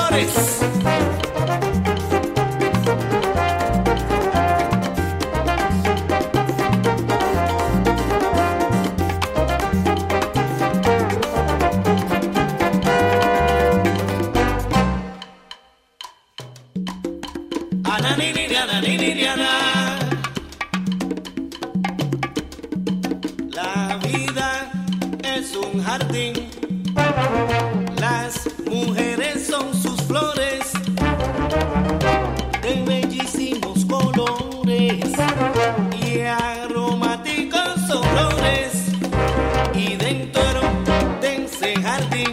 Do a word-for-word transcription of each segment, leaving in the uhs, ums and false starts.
flores. La vida es un jardín, las mujeres son sus flores de bellísimos colores y aromáticos olores, y dentro de ese jardín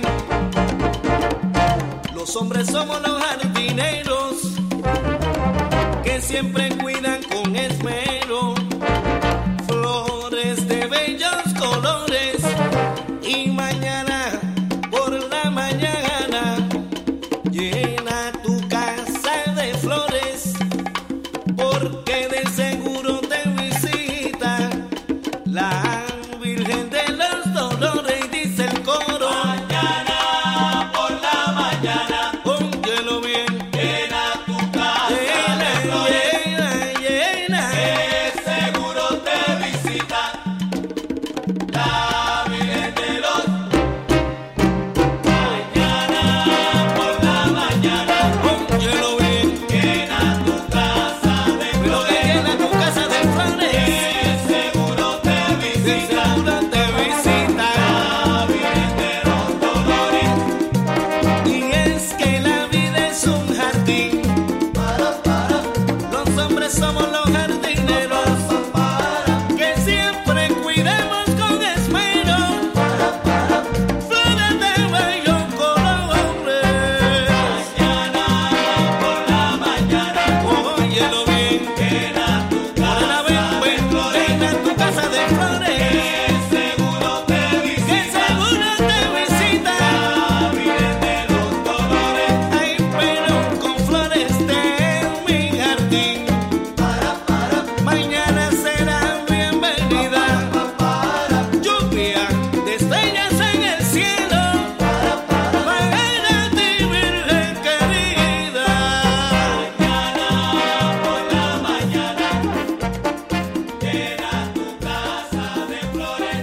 los hombres somos los jardineros que siempre cuidan con esmero flores de bellos colores, y mañana por la mañana llena tu casa de flores, porque de seguro te visita la Virgen de los Dolores, y dice el coro: mañana por la mañana, óyelo bien, llena tu casa de flores, llena, llena, que seguro te visita la Virgen de los. Mañana por la mañana, óyelo bien, llena tu casa de flores, llena tu casa de flores, que seguro te visita, seguro te visita la Virgen de los Dolores. Y es que la vida es un jardín, para, para, los hombres somos los jardineros, para, que siempre cuidemos con esmero flores de bellos colores. Mañana por la mañana, óyelo bien, llena tu casa de flores, llena tu casa de flores, que seguro te visita, que seguro te visita la Virgen de los Dolores. Ay, pero con flores de mi jardín, para, para, mañana será bienvenida, para, lluvia de estrellas en el cielo, para, para, para ti, Virgen querida. Mañana por la mañana, llena tu casa de flores.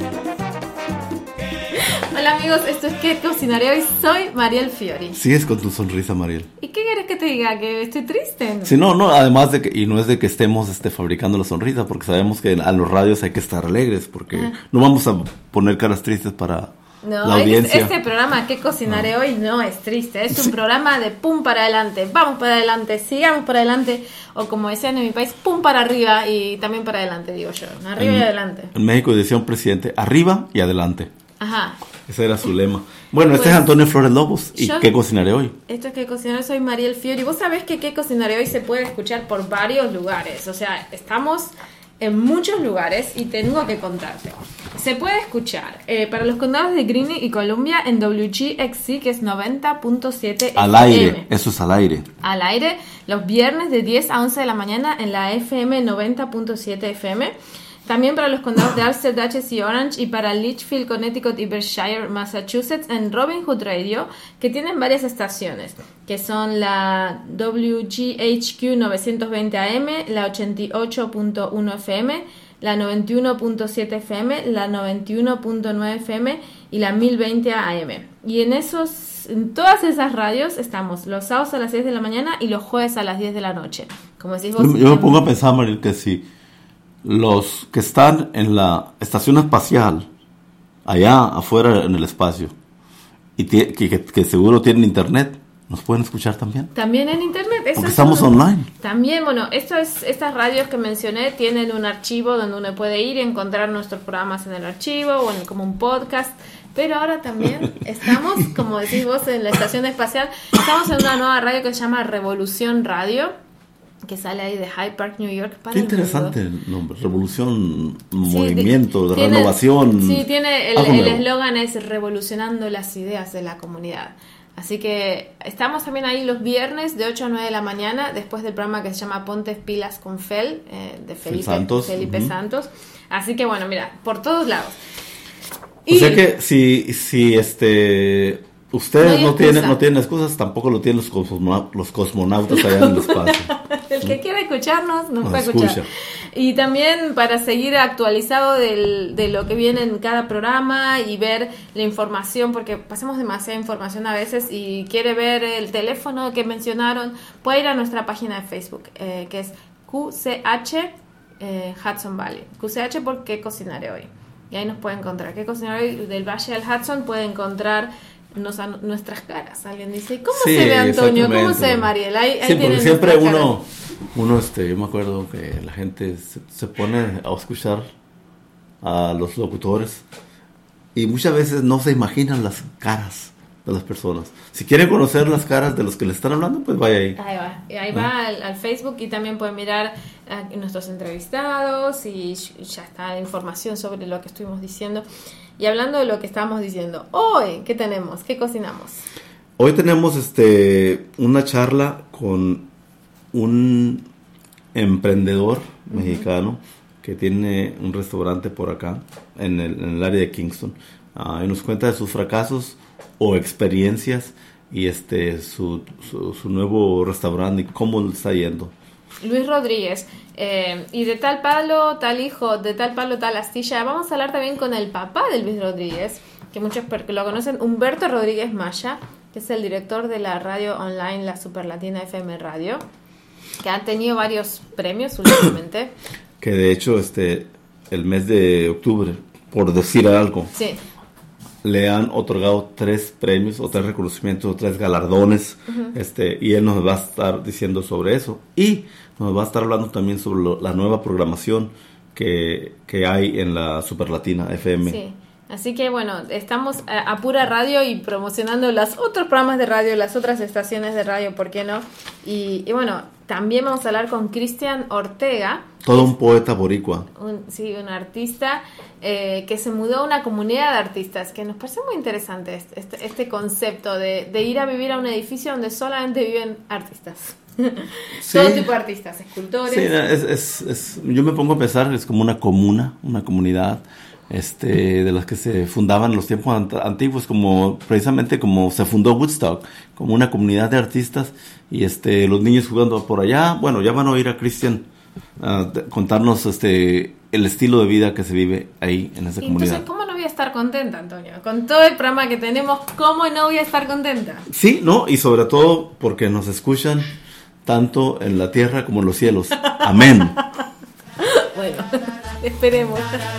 Hola amigos, esto es ¿Qué cocinaré hoy? Soy Mariel Fiori. Sigues con tu sonrisa, Mariel. ¿Y qué quieres que te diga? ¿Que estoy triste? Sí, no, no, además de que, y no es de que estemos este, fabricando la sonrisa, porque sabemos que a los radios hay que estar alegres, porque Ajá. no vamos a poner caras tristes para No, la es- audiencia. este programa ¿Qué cocinaré hoy? No es triste, es un programa de pum para adelante, vamos para adelante, sigamos para adelante, o como decían en mi país, pum para arriba y también para adelante, digo yo, arriba y En- adelante. En México decía un presidente, arriba y adelante. Ajá. Ese era su lema. Bueno, este Pues, es Antonio Flores Lobos. ¿Y yo- qué cocinaré hoy? Esto es ¿Qué cocinaré? Soy Mariel Fiori. Vos sabés que ¿Qué cocinaré hoy? Se puede escuchar por varios lugares. O sea, estamos en muchos lugares y tengo que contarte. Se puede escuchar eh, para los condados de Greene y Columbia en W G X C, que es noventa punto siete Al F M. aire, eso es al aire. Al aire los viernes de diez a once de la mañana en la F M noventa punto siete F M. También para los condados de Ulster, Dutchess y Orange, y para Litchfield, Connecticut y Berkshire, Massachusetts, en Robin Hood Radio, que tienen varias estaciones, que son la W G H Q novecientos veinte A M, la ochenta y ocho punto uno F M, la noventa y uno punto siete F M, la noventa y uno punto nueve F M y la mil veinte A M. Y en esos, en todas esas radios estamos los sábados a las seis de la mañana y los jueves a las diez de la noche. Como decís vos, Yo, yo me en- pongo a pensar, Mariel, que si los que están en la estación espacial, allá afuera en el espacio, y tie- que, que- que seguro tienen internet, ¿nos pueden escuchar también? También en internet. Eso Porque es estamos uno- online. También, bueno, esto es, estas radios que mencioné tienen un archivo donde uno puede ir y encontrar nuestros programas en el archivo o en, como un podcast. Pero ahora también estamos, como decís vos, en la estación espacial. Estamos en una nueva radio que se llama Revolución Radio, que sale ahí de Hyde Park, New York. Para Qué el mundo. interesante el nombre. Revolución, Sí, movimiento, de tiene- renovación. Sí, tiene el algo el nuevo. eslogan es revolucionando las ideas de la comunidad. Así que estamos también ahí los viernes de ocho a nueve de la mañana, después del programa que se llama Ponte Pilas con Fel, eh, de Felipe Santos, Felipe ujú. Santos. Así que bueno, mira, por todos lados. O sea que si, si este ustedes no, no tienen, no tienen excusas, tampoco lo tienen los, cosmona- los cosmonautas allá en el espacio. El que quiera escucharnos nos Nos puede escuchar. escucha. Y también para seguir actualizado del, de lo que viene en cada programa y ver la información, porque pasamos demasiada información a veces y quiere ver el teléfono que mencionaron, puede ir a nuestra página de Facebook, eh, que es Q C H eh, Hudson Valley. Q C H por ¿Qué cocinaré hoy? Y ahí nos puede encontrar. ¿Qué cocinaré hoy? Del Valle del Hudson puede encontrar nos, a, nuestras caras. Alguien dice, ¿cómo Sí, se ve Antonio? ¿Cómo exactamente. se ve Mariel? Ahí, ahí Sí, porque tienen siempre nuestras uno, caras. uno este, yo me acuerdo que la gente se, se pone a escuchar a los locutores y muchas veces no se imaginan las caras de las personas. Si quieren conocer las caras de los que le están hablando, pues vaya ahí. Ahí va, y ahí va al, al Facebook y también pueden mirar a nuestros entrevistados y ya está la información sobre lo que estuvimos diciendo. Y hablando de lo que estábamos diciendo, hoy, ¿qué tenemos? ¿Qué cocinamos? Hoy tenemos este una charla con un emprendedor uh-huh. mexicano que tiene un restaurante por acá en el, en el área de Kingston. Uh, y nos cuenta de sus fracasos o experiencias y este su, su, su nuevo restaurante y cómo le está yendo. Luis Rodríguez, eh, y de tal palo, tal hijo, de tal palo, tal astilla. Vamos a hablar también con el papá de Luis Rodríguez, que muchos lo conocen, Humberto Rodríguez Maya, que es el director de la radio online La Superlatina F M Radio, que ha tenido varios premios últimamente. Que de hecho este el mes de octubre, por decir algo, sí. le han otorgado tres premios o tres reconocimientos o tres galardones, uh-huh. este y él nos va a estar diciendo sobre eso y nos va a estar hablando también sobre lo, la nueva programación que, que hay en la Superlatina F M. Sí, así que bueno, estamos a, a pura radio y promocionando los otros programas de radio, las otras estaciones de radio, ¿por qué no? Y, y bueno, también vamos a hablar con Cristian Ortega. Todo un poeta boricua. Un, sí, un artista eh, que se mudó a una comunidad de artistas, que nos parece muy interesante este, este, este concepto de, de ir a vivir a un edificio donde solamente viven artistas. Sí. Todo tipo de artistas, escultores. Sí, es, es, es, yo me pongo a pensar, es como una comuna, una comunidad este, de las que se fundaban en los tiempos antiguos, como precisamente como se fundó Woodstock, como una comunidad de artistas y este, los niños jugando por allá. Bueno, ya van a oír a Cristian Uh, contarnos este el estilo de vida que se vive ahí en esa Entonces, comunidad. ¿cómo no voy a estar contenta, Antonio? Con todo el programa que tenemos, ¿cómo no voy a estar contenta? Sí, no, y sobre todo porque nos escuchan tanto en la tierra como en los cielos. Amén. Bueno, esperemos.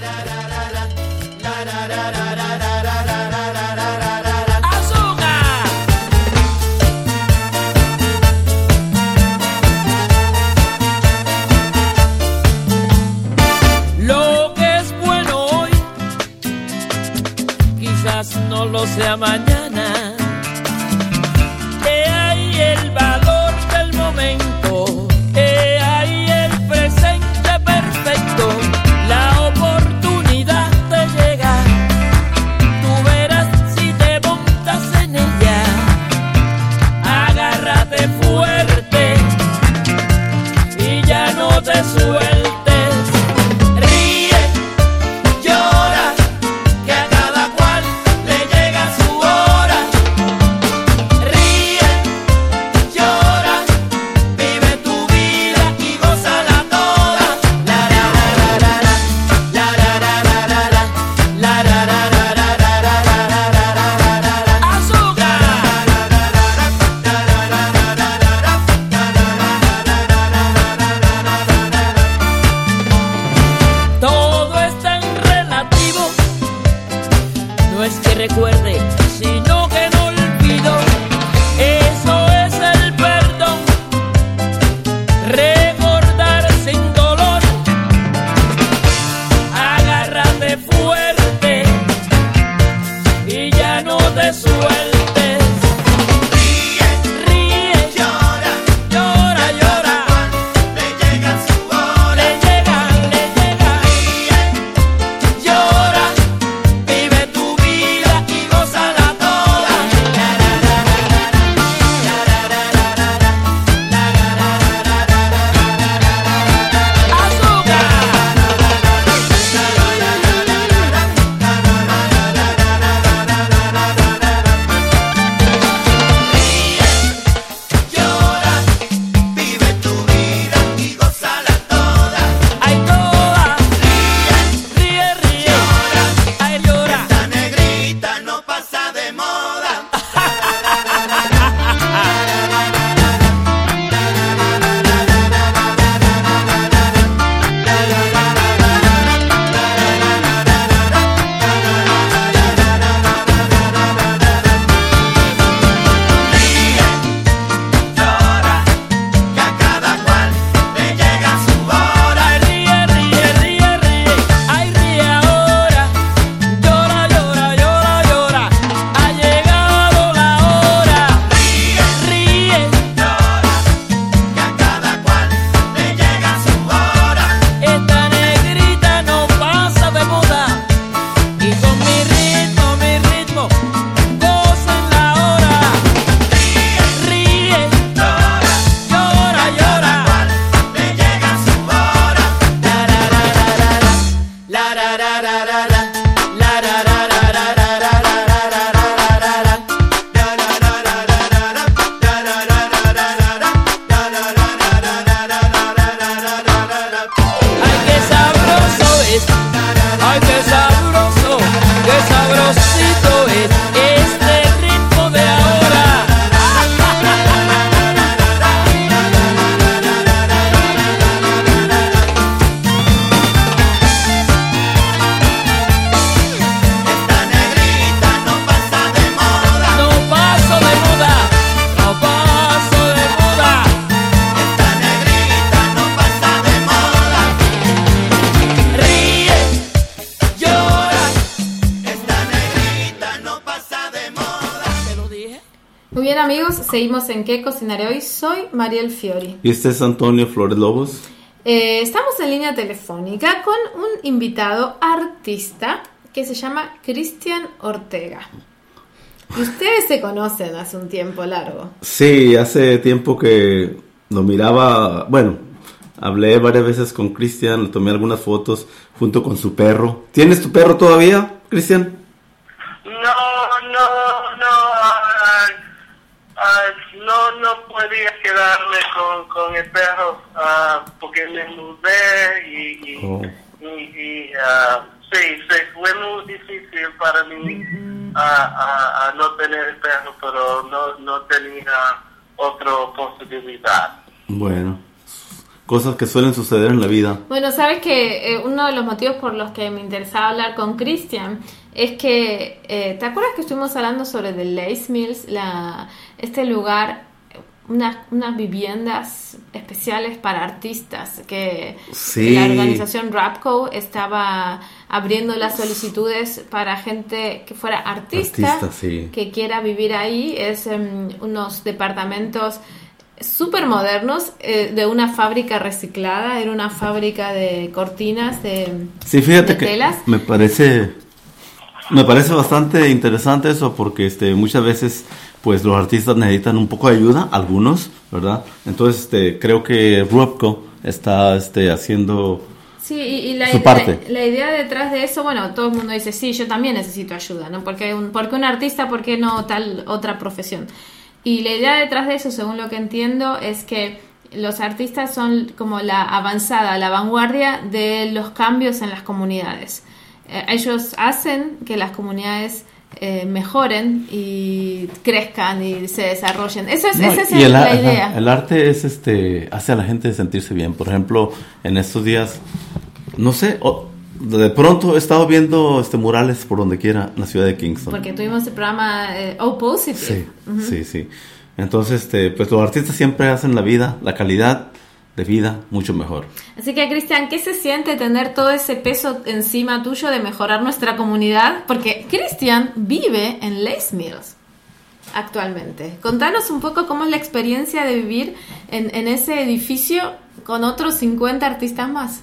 No lo sea mañana. He ahí el valor del momento, he ahí el presente perfecto, la oportunidad de llegar. Tú verás si te montas en ella. Agárrate fuerte y ya no te sueltes. Ríe, llora, que a cada cual le llega su hora. amigos, seguimos en ¿Qué cocinaré hoy? Soy Mariel Fiori. Y este es Antonio Flores Lobos. Eh, estamos en línea telefónica con un invitado artista que se llama Cristian Ortega. Y ustedes se conocen hace un tiempo largo. Sí, hace tiempo que lo miraba, bueno, hablé varias veces con Cristian, le tomé algunas fotos junto con su perro. ¿Tienes tu perro todavía, Cristian? No, no, no, uh, uh, no, no podía quedarme con, con el perro uh, porque me mudé y, y, Oh. y, y uh, sí, sí, fue muy difícil para mí uh, uh, uh, no tener el perro, pero no, no tenía otra posibilidad. Bueno, cosas que suelen suceder en la vida. Bueno, sabes que eh, uno de los motivos por los que me interesaba hablar con Cristian es que, eh, ¿te acuerdas que estuvimos hablando sobre The Lace Mills? La, este lugar, unas, unas viviendas especiales para artistas que Sí. la organización Rapco estaba abriendo las solicitudes para gente que fuera artista, Artista, sí. que quiera vivir ahí. Es um, unos departamentos súper modernos, eh, de una fábrica reciclada. Era una fábrica de cortinas de, Sí, fíjate de que telas. me parece me parece bastante interesante eso porque este muchas veces pues los artistas necesitan un poco de ayuda, algunos, ¿verdad? Entonces este creo que Rapco está este haciendo Sí, y, y la, su parte. la, la idea detrás de eso, bueno, todo el mundo dice, sí, yo también necesito ayuda, ¿no? Porque un, porque un artista, ¿por qué no tal otra profesión? Y la idea detrás de eso, según lo que entiendo, es que los artistas son como la avanzada, la vanguardia de los cambios en las comunidades. Eh, ellos hacen que las comunidades eh, mejoren y crezcan y se desarrollen. Eso es, No, esa es y el- el, la ajá, idea. el arte es este hace a la gente sentirse bien. Por ejemplo, en estos días, no sé, o- de pronto he estado viendo este murales por donde quiera en la ciudad de Kingston. Porque tuvimos el programa eh, O Positive. Sí, sí, sí. Entonces, este, pues los artistas siempre hacen la vida, la calidad de vida mucho mejor. Así que, Cristian, ¿qué se siente tener todo ese peso encima tuyo de mejorar nuestra comunidad? Porque Cristian vive en Lace Mills actualmente. Contanos un poco cómo es la experiencia de vivir en, en ese edificio con otros cincuenta artistas más.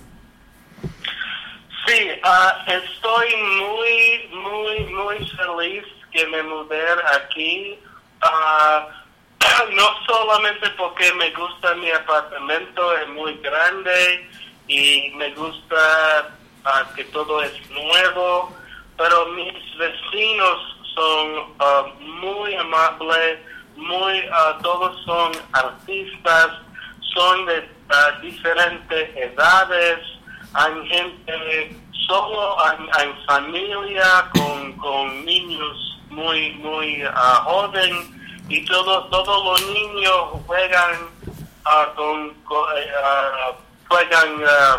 Sí, uh, estoy muy, muy, muy feliz que me mudé aquí. Uh, no solamente porque me gusta mi apartamento, es muy grande y me gusta uh, que todo es nuevo, pero mis vecinos son uh, muy amables, muy, uh, todos son artistas, son de uh, diferentes edades. Hay gente, solo hay, hay familia con, con niños muy, muy uh, jóvenes y todo, todos los niños juegan uh, con, con uh, juegan uh,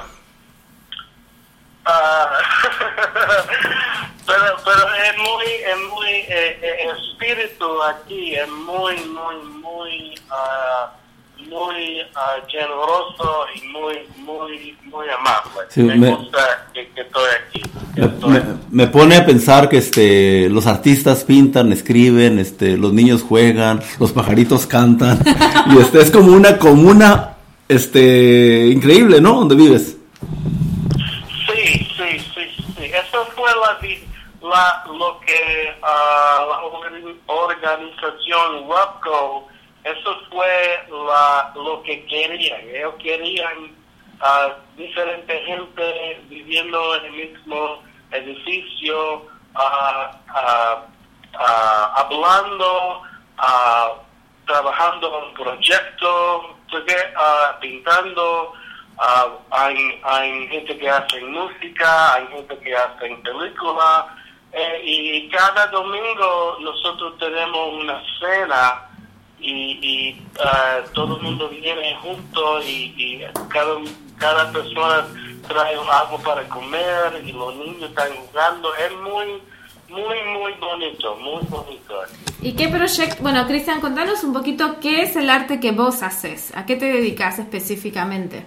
uh, pero, pero es muy, es muy eh, eh, espíritu aquí es muy, muy, muy uh, muy uh, generoso y muy, muy, muy amable. Sí, me, me- gusta que, que estoy aquí. que Me, estoy- me- me pone a pensar que este los artistas pintan, escriben, este los niños juegan, los pajaritos cantan y este es como una comuna este increíble, ¿no? Donde vives. Sí, sí, sí, sí. Eso fue la, vi- la lo que uh, la organ- organización Rapco, eso fue la, lo que querían. Ellos querían uh, diferente gente viviendo en el mismo edificio, uh, uh, uh, hablando, uh, trabajando en proyectos, uh, pintando. Uh, hay, hay gente que hace música, hay gente que hace película, eh, y cada domingo nosotros tenemos una cena y, y uh, todo el mundo viene juntos y, y cada, cada persona trae algo para comer y los niños están jugando. Es muy, muy, muy bonito, muy bonito. ¿Y qué proyecto? Bueno, Cristian, contanos un poquito qué es el arte que vos haces. ¿A qué te dedicas específicamente?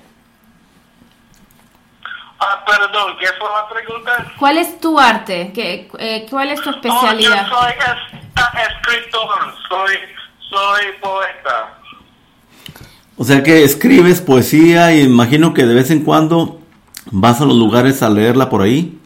Ah, perdón, ¿qué fue la pregunta? ¿Cuál es tu arte? ¿Qué, eh, ¿Cuál es tu Oh, especialidad? yo soy es- escritor, soy, soy poeta. O sea que escribes poesía y imagino que de vez en cuando vas a los lugares a leerla por ahí.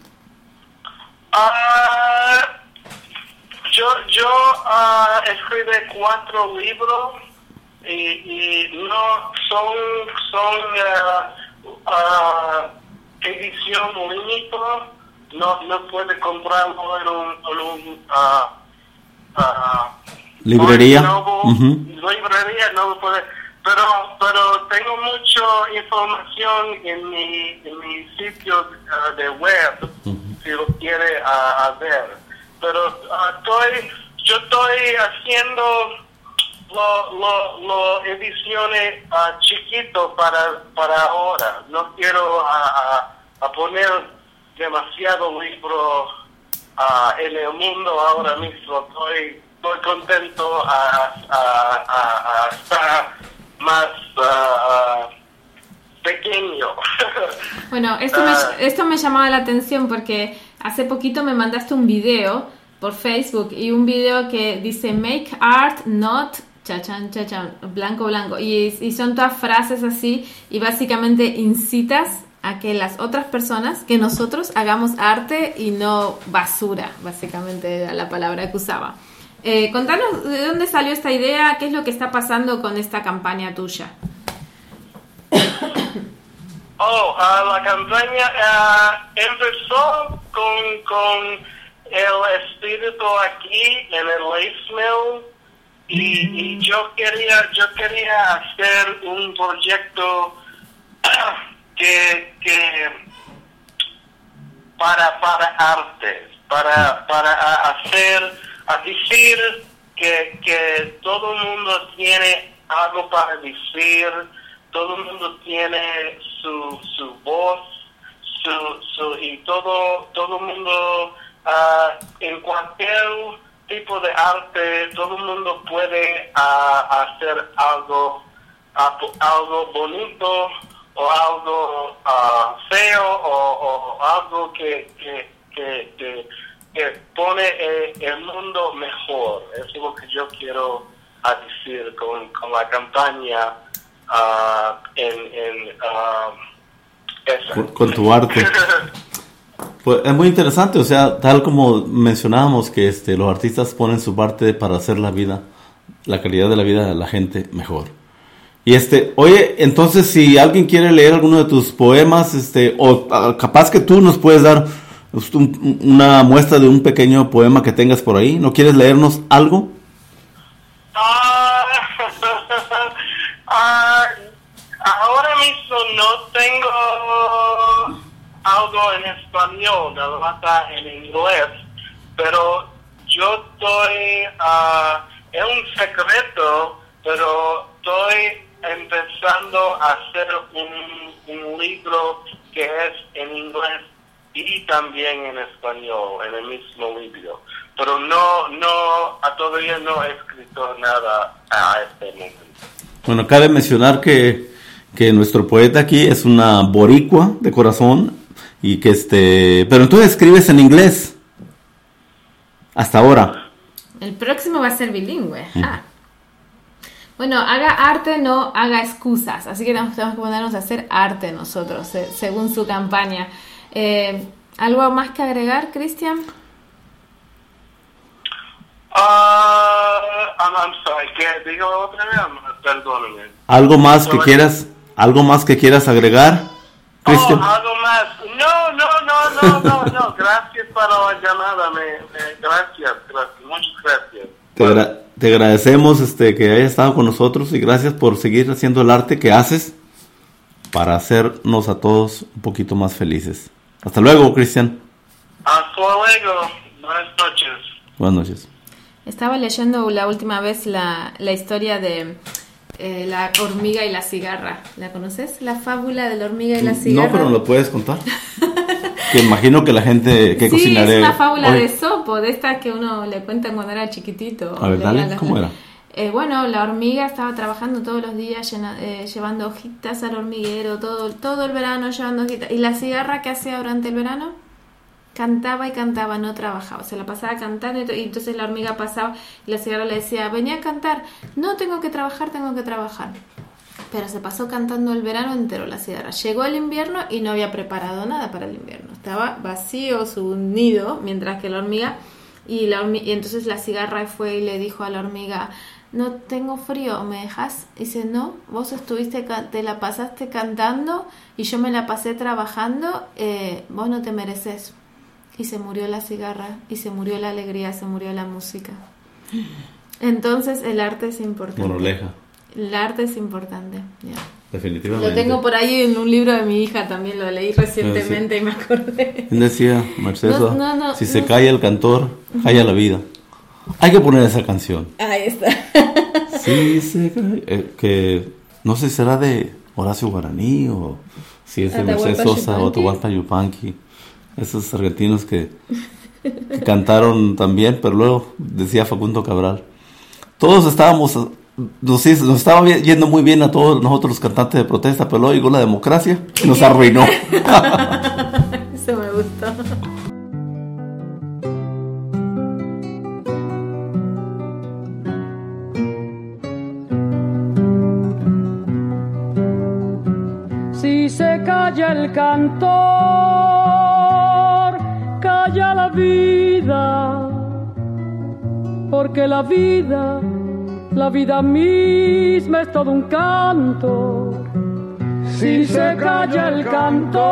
Ah, yo yo ah, escribí cuatro libros y, y no son son uh, uh, edición limitada. No no puede comprarlo en un, en un uh, uh, Librería. Noble, Uh-huh. librería no lo puede. Pero pero tengo mucha información en mi en mi sitio uh, de web. Uh-huh. Si lo quiere uh, ver, pero uh, estoy, yo estoy haciendo lo, lo, lo ediciones uh, chiquito para para ahora. No quiero uh, uh, a poner demasiado libro uh, en el mundo ahora mismo. Estoy estoy contento a, a, a, a estar más uh, uh, pequeño. Bueno, esto me, esto me llamaba la atención porque hace poquito me mandaste un video por Facebook y un video que dice make art not chachan chachan blanco blanco y, y son todas frases así y básicamente incitas a que las otras personas, que nosotros hagamos arte y no basura, básicamente era la palabra que usaba. Eh, contanos de dónde salió esta idea, qué es lo que está pasando con esta campaña tuya. Oh, uh, la campaña uh, empezó con, con el espíritu aquí en el Lace Mill y, y yo quería yo quería hacer un proyecto que, que para para arte, para para hacer, a decir que que todo el mundo tiene algo para decir. Todo el mundo tiene su su voz, su su y todo todo el mundo uh, en cualquier tipo de arte, todo el mundo puede uh, hacer algo uh, algo bonito o algo uh, feo o, o algo que que, que, que, que pone el, el mundo mejor. Eso es lo que yo quiero uh, decir con, con la campaña. Uh, en, en uh, esa. Con, con tu arte. Pues es muy interesante, o sea, tal como mencionábamos que este, los artistas ponen su parte para hacer la vida, la calidad de la vida de la gente mejor. Y este, oye, entonces si alguien quiere leer alguno de tus poemas, este, o uh, capaz que tú nos puedes dar un, una muestra de un pequeño poema que tengas por ahí, ¿no quieres leernos algo? Uh, ahora mismo no tengo algo en español, nada más está en inglés, pero yo estoy, uh, es un secreto, pero estoy empezando a hacer un, un libro que es en inglés y también en español, en el mismo libro, pero no, no, todavía no he escrito nada a este momento. Bueno, cabe mencionar que, que nuestro poeta aquí es una boricua de corazón y que este, pero entonces escribes en inglés hasta ahora. El próximo va a ser bilingüe. Mm. Ah. Bueno, haga arte, no haga excusas, así que tenemos, tenemos que ponernos a hacer arte nosotros, eh, según su campaña. Eh, ¿Algo más que agregar, Cristian? Uh, I'm, I'm sorry, ¿qué digo otra vez? Perdóname. ¿Algo más que quieras, algo más que quieras agregar, Cristian? Oh, algo más. No, no, no, no, no, no. Gracias para la llamada. Me, me, gracias, gracias, muchas gracias. Te, gra- te agradecemos este que hayas estado con nosotros y gracias por seguir haciendo el arte que haces para hacernos a todos un poquito más felices. Hasta luego, Cristian. Hasta luego. Buenas noches. Buenas noches. Estaba leyendo la última vez la, la historia de eh, la hormiga y la cigarra. ¿La conoces? La fábula de la hormiga y la cigarra. No, pero ¿me lo puedes contar? Que imagino que la gente que sí, cocinaré... es una fábula hoy. de Sopo, de esta que uno le cuenta cuando era chiquitito. A ver, dale, las... ¿cómo era? Eh, bueno, la hormiga estaba trabajando todos los días llena, eh, llevando hojitas al hormiguero, todo, todo el verano llevando hojitas. ¿Y la cigarra qué hacía durante el verano? cantaba y cantaba, no trabajaba, se la pasaba cantando y, to- y entonces la hormiga pasaba y la cigarra le decía, venía a cantar, no tengo que trabajar, tengo que trabajar. Pero se pasó cantando el verano entero la cigarra. Llegó el invierno y no había preparado nada para el invierno. Estaba vacío su nido, mientras que la hormiga... Y, la hormi- y entonces la cigarra fue y le dijo a la hormiga, no tengo frío, ¿me dejas? Y dice, no, vos estuviste, ca- te la pasaste cantando y yo me la pasé trabajando, eh, vos no te mereces. Y se murió la cigarra, y se murió la alegría, se murió la música. Entonces el arte es importante. Moraleja. El arte es importante, ya. Definitivamente. Lo tengo por ahí en un libro de mi hija, también lo leí recientemente y me acordé. Él decía, Mercedes, No, no, no, si se no. calla el cantor, calla la vida. Hay que poner esa canción. Ahí está. Sí, se calla. Eh, que no sé si será de Horacio Guaraní o si es de Atahualpa Mercedes Sosa o Yupanqui. Atahualpa Yupanqui. Esos argentinos que, que cantaron también, pero luego decía Facundo Cabral. Todos estábamos, nos, nos estaba bien- yendo muy bien a todos nosotros los cantantes de protesta, pero luego llegó la democracia y nos arruinó. Eso me gustó. Si se calla el cantor, calla la vida, porque la vida, la vida misma es todo un canto. Si se calla el cantor,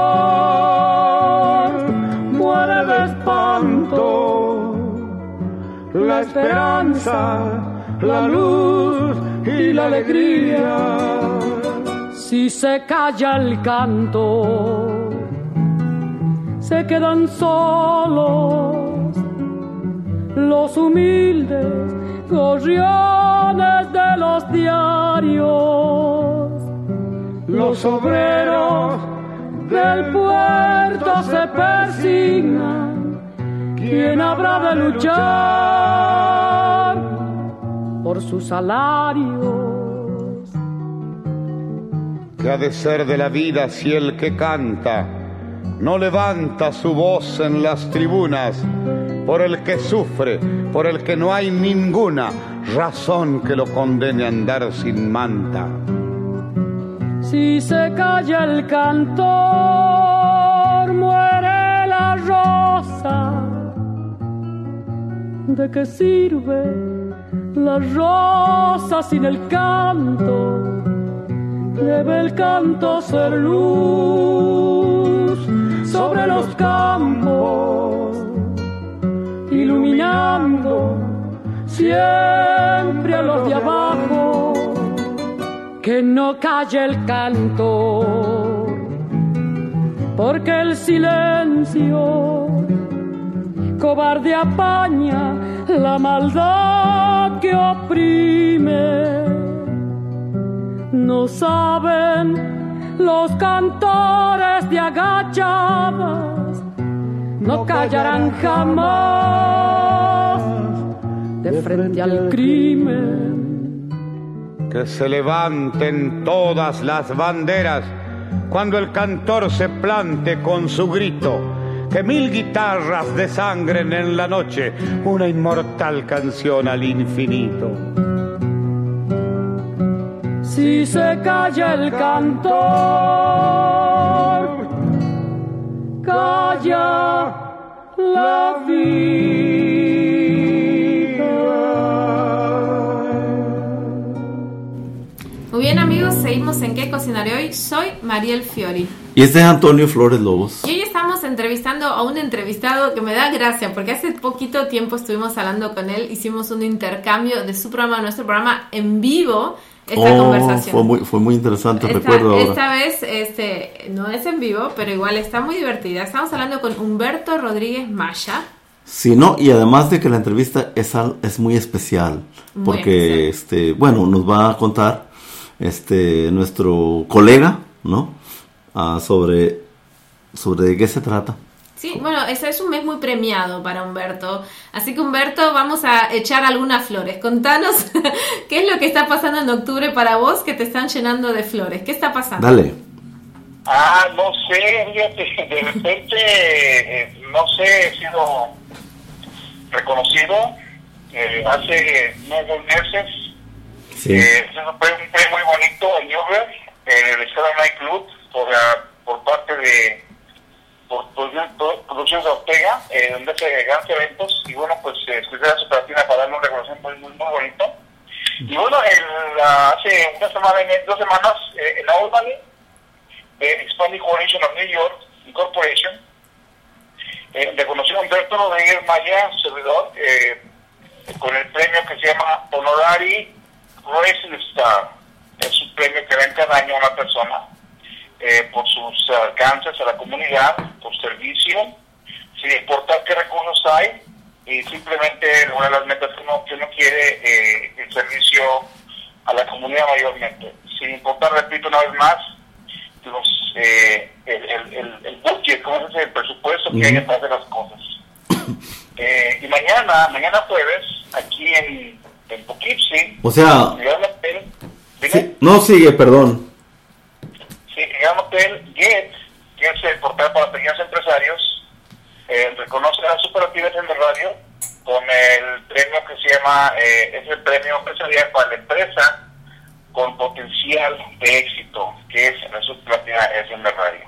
muere de espanto la esperanza, la luz y la alegría. Si se calla el canto, se quedan solos los humildes gorriones de los diarios. Los obreros del puerto se persignan. ¿Quién habrá de luchar por sus salarios? ¿Qué ha de ser de la vida si el que canta no levanta su voz en las tribunas por el que sufre, por el que no hay ninguna razón que lo condene a andar sin manta? Si se calla el cantor, muere la rosa. ¿De qué sirve la rosa sin el canto? Debe el canto ser luz sobre los campos, iluminando siempre a los de abajo. Que no calle el canto, porque el silencio cobarde apaña la maldad que oprime. No saben los cantores de agachadas, no callarán jamás de frente al crimen. Que se levanten todas las banderas cuando el cantor se plante con su grito. Que mil guitarras desangren en la noche una inmortal canción al infinito. Si se calla el cantor, calla la vida. Muy bien, amigos, seguimos en ¿Qué cocinaré hoy? Soy Mariel Fiori. Y este es Antonio Flores Lobos. Y hoy estamos entrevistando a un entrevistado que me da gracia, porque hace poquito tiempo estuvimos hablando con él, hicimos un intercambio de su programa a nuestro programa en vivo, esta Oh, conversación. Fue muy, fue muy interesante, Esta, recuerdo ahora. esta vez este, no es en vivo, pero igual está muy divertida. Estamos hablando con Humberto Rodríguez Maya. Sí, no, y además de que la entrevista es, al- es muy especial, Muy porque, especial. este, bueno, nos va a contar este nuestro colega, ¿no? Ah, sobre, sobre de qué se trata. Sí, bueno, ese es un mes muy premiado para Humberto. Así que, Humberto, vamos a echar algunas flores. Contanos qué es lo que está pasando en octubre para vos, que te están llenando de flores. ¿Qué está pasando? Dale. Ah, no sé, fíjate, de repente, eh, no sé, he sido reconocido eh, hace unos meses. Sí. Eh, eso fue un premio muy bonito en Newberg, en el Stella Night Club, por, la, por parte de por, por, por Producciones Ortega, eh, donde hace grandes eventos, y bueno, pues eh, escuché a su platina para darle un reconocimiento muy, muy, muy bonito. Y bueno, el, la, hace una semana, dos semanas, eh, en Albany, eh, Hispanic Coalition of New York Incorporation, eh, reconoció a Humberto Rodríguez Maya, servidor, eh, con el premio que se llama Honorary Rising Star. Es un premio que dan cada año a una persona eh, por sus alcances a la comunidad, por servicio, sin importar qué recursos hay, y simplemente una de las metas que uno, que uno quiere, eh, el servicio a la comunidad mayormente. Sin importar, repito una vez más, los, eh, el, el, el, el budget, ¿cómo se dice? El presupuesto que hay detrás de las cosas. Eh, y mañana, mañana jueves, aquí en, en Poughkeepsie, O sea, en el hotel, sí, no sigue, perdón. sí, en el hotel Get, que es el portal para pequeños empresarios, eh, reconoce a las superlativas en el radio con el premio que se llama, eh, es el premio empresarial para la empresa con potencial de éxito, que es la superlativa es en la radio.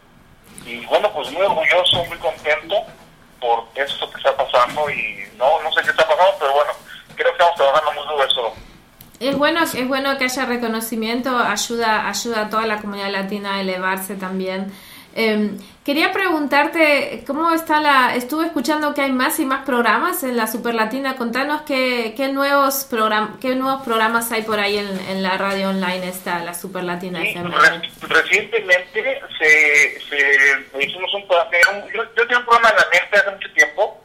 Y bueno, pues muy orgulloso, muy contento por esto que está pasando, y no no sé qué está pasando, pero bueno, creo que estamos trabajando muy duro eso. Es bueno, es bueno que haya reconocimiento, ayuda, ayuda a toda la comunidad latina a elevarse también. Eh, quería preguntarte cómo está la... Estuve escuchando que hay más y más programas en la Superlatina. Contanos qué, qué nuevos program, qué nuevos programas hay por ahí en, en la radio online esta, la Superlatina Sí, F M. re- recientemente se, se hicimos un programa, yo, yo tenía un programa en la mente hace mucho tiempo,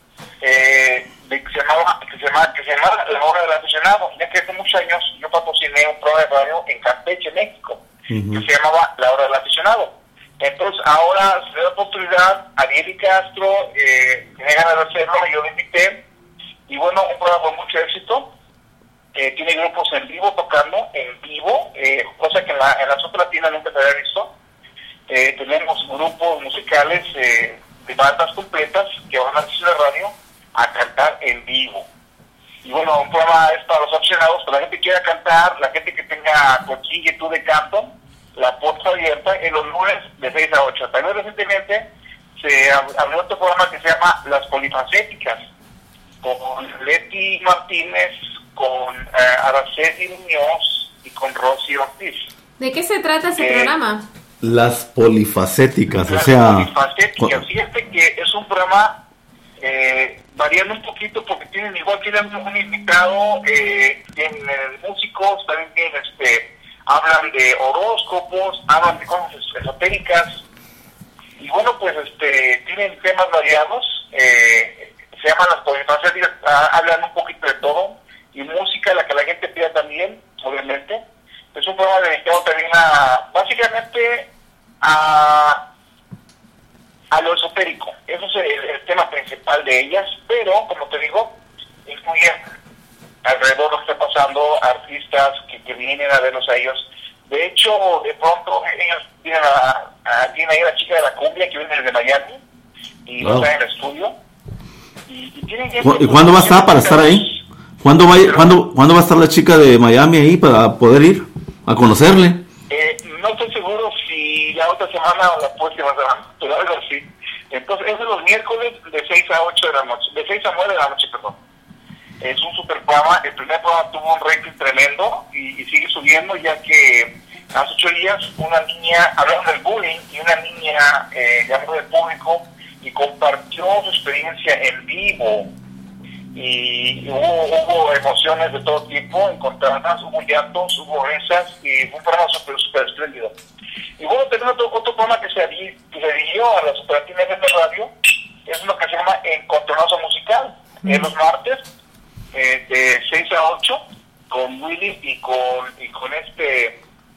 eh, de, que, se llamaba, que, se llamaba, que se llamaba La Hora del Aficionado, ya que hace muchos años yo patrociné un programa de radio en Campeche, México, Uh-huh. que se llamaba La Hora del Aficionado. Entonces ahora se da la oportunidad a Ariel Castro, eh, tiene ganas de hacerlo, yo lo invité, y bueno, un programa con mucho éxito. Eh, tiene grupos en vivo tocando, en vivo, eh, cosa que en la, en la Superlatina nunca se había visto. Eh, tenemos grupos musicales eh, de bandas completas que van a la radio a cantar en vivo. Y bueno, un programa es para los aficionados, para la gente que quiera cantar, la gente que tenga cualquier inquietud de canto, la puerta abierta en los lunes de seis a ocho. También recientemente se abrió otro programa que se llama Las Polifacéticas, con Leti Martínez, con eh, Araceli Muñoz y con Rosy Ortiz. ¿De qué se trata ese Eh, programa? Las polifacéticas, o Las sea... Polifacéticas, cu- fíjate que es un programa eh, variando un poquito porque tienen igual tienen un invitado, eh, tienen eh, músicos, también tienen este, hablan de horóscopos, hablan de cosas esotéricas, y bueno, pues este tienen temas variados, eh, se llaman Las Polifacéticas, ah, hablan un poquito de todo, y música, la que la gente pida también, obviamente. Es un programa dedicado también a, básicamente, a, a lo esotérico. Eso es el, el tema principal de ellas, pero, como te digo, incluye alrededor de lo que está pasando, artistas que, que vienen a verlos a ellos. De hecho, de pronto, ellos tienen a, a, tienen ahí a la chica de la cumbia que viene desde Miami, y Wow. está en el estudio. Y, y, tienen gente- ¿Cu- ¿Y cuándo va a estar para estar ahí? ¿Cuándo va, cuándo, ¿Cuándo va a estar la chica de Miami ahí para poder ir a conocerle? Eh, no estoy seguro si la otra semana o la próxima semana, pero algo así. Entonces, es de los miércoles de seis a ocho de la noche, de seis a nueve de la noche, perdón. Es un super programa. El primer programa tuvo un rating tremendo y, y sigue subiendo, ya que hace ocho días una niña, hablando del bullying, y una niña eh, llamó del público y compartió su experiencia en vivo. Y hubo, hubo emociones de todo tipo encontradas, hubo llantos, hubo risas, y fue un programa súper, súper espléndido. Y bueno, tenemos otro, otro programa que se, adi- que se dirigió a las Superlatinas de radio, es lo que se llama Encontronazo Musical, en los martes, eh, de seis a ocho, con Willy y con, y con este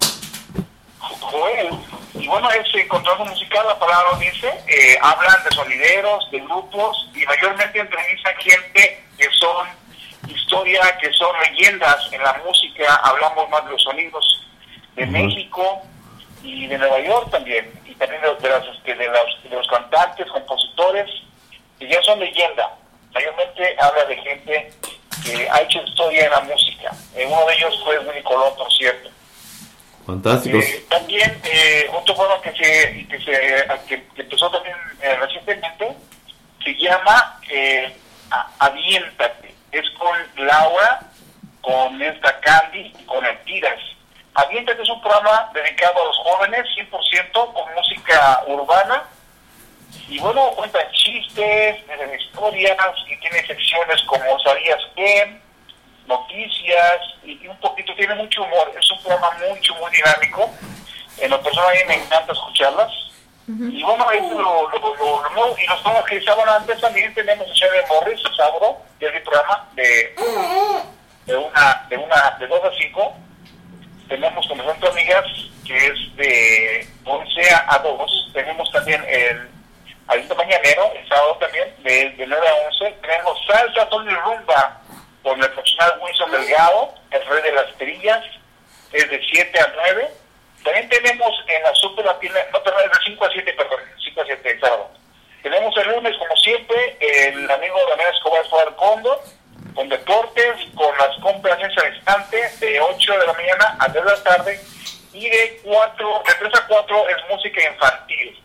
Joel. Y bueno, ese encontronazo musical, la palabra lo dice, eh, hablan de sonideros, de grupos, y mayormente entrevistan gente que son historia, que son leyendas en la música. Hablamos más de los sonidos de Ujú. México, y de Nueva York también, y también de, de, las, de, los, de los cantantes, compositores, que ya son leyenda. Mayormente habla de gente que ha hecho historia en la música. Eh, uno de ellos fue Willy Colón, por cierto. Fantásticos. Eh, también eh, otro programa que se que se que, que empezó también eh, recientemente se llama eh, Aviéntate. Es con Laura, con esta Candy y con Altiras. Aviéntate es un programa dedicado a los jóvenes, cien por ciento con música urbana. Y bueno, cuentan chistes, tienen historias y tiene secciones como ¿sabías qué? Noticias y, y un poquito, tiene mucho humor. Es un programa mucho, muy dinámico. En lo personal a mí me encanta escucharlas. Uh-huh. Y bueno, ahí lo, lo, lo, lo, lo, y los programas que estaban antes también tenemos a Cheve Morris, el sábado, que es mi programa de, de una, de una, de dos a cinco. Tenemos como Centro Amigas, que es de once a dos. Tenemos también el Aliento Mañanero, el sábado también, de, de nueve a once. Tenemos Salsa, Sol y Rumba, con el profesional Wilson Delgado, el rey de las trillas, es de siete a nueve. También tenemos en la Super Latina, no, perdón, es de cinco a siete, perdón, cinco a siete el sábado. Tenemos el lunes, como siempre, el amigo Damián Escobar Escobar Condo, con deportes, con las compras en ese instante, de ocho de la mañana a tres de la tarde, y de cuatro, de tres a cuatro es música infantil.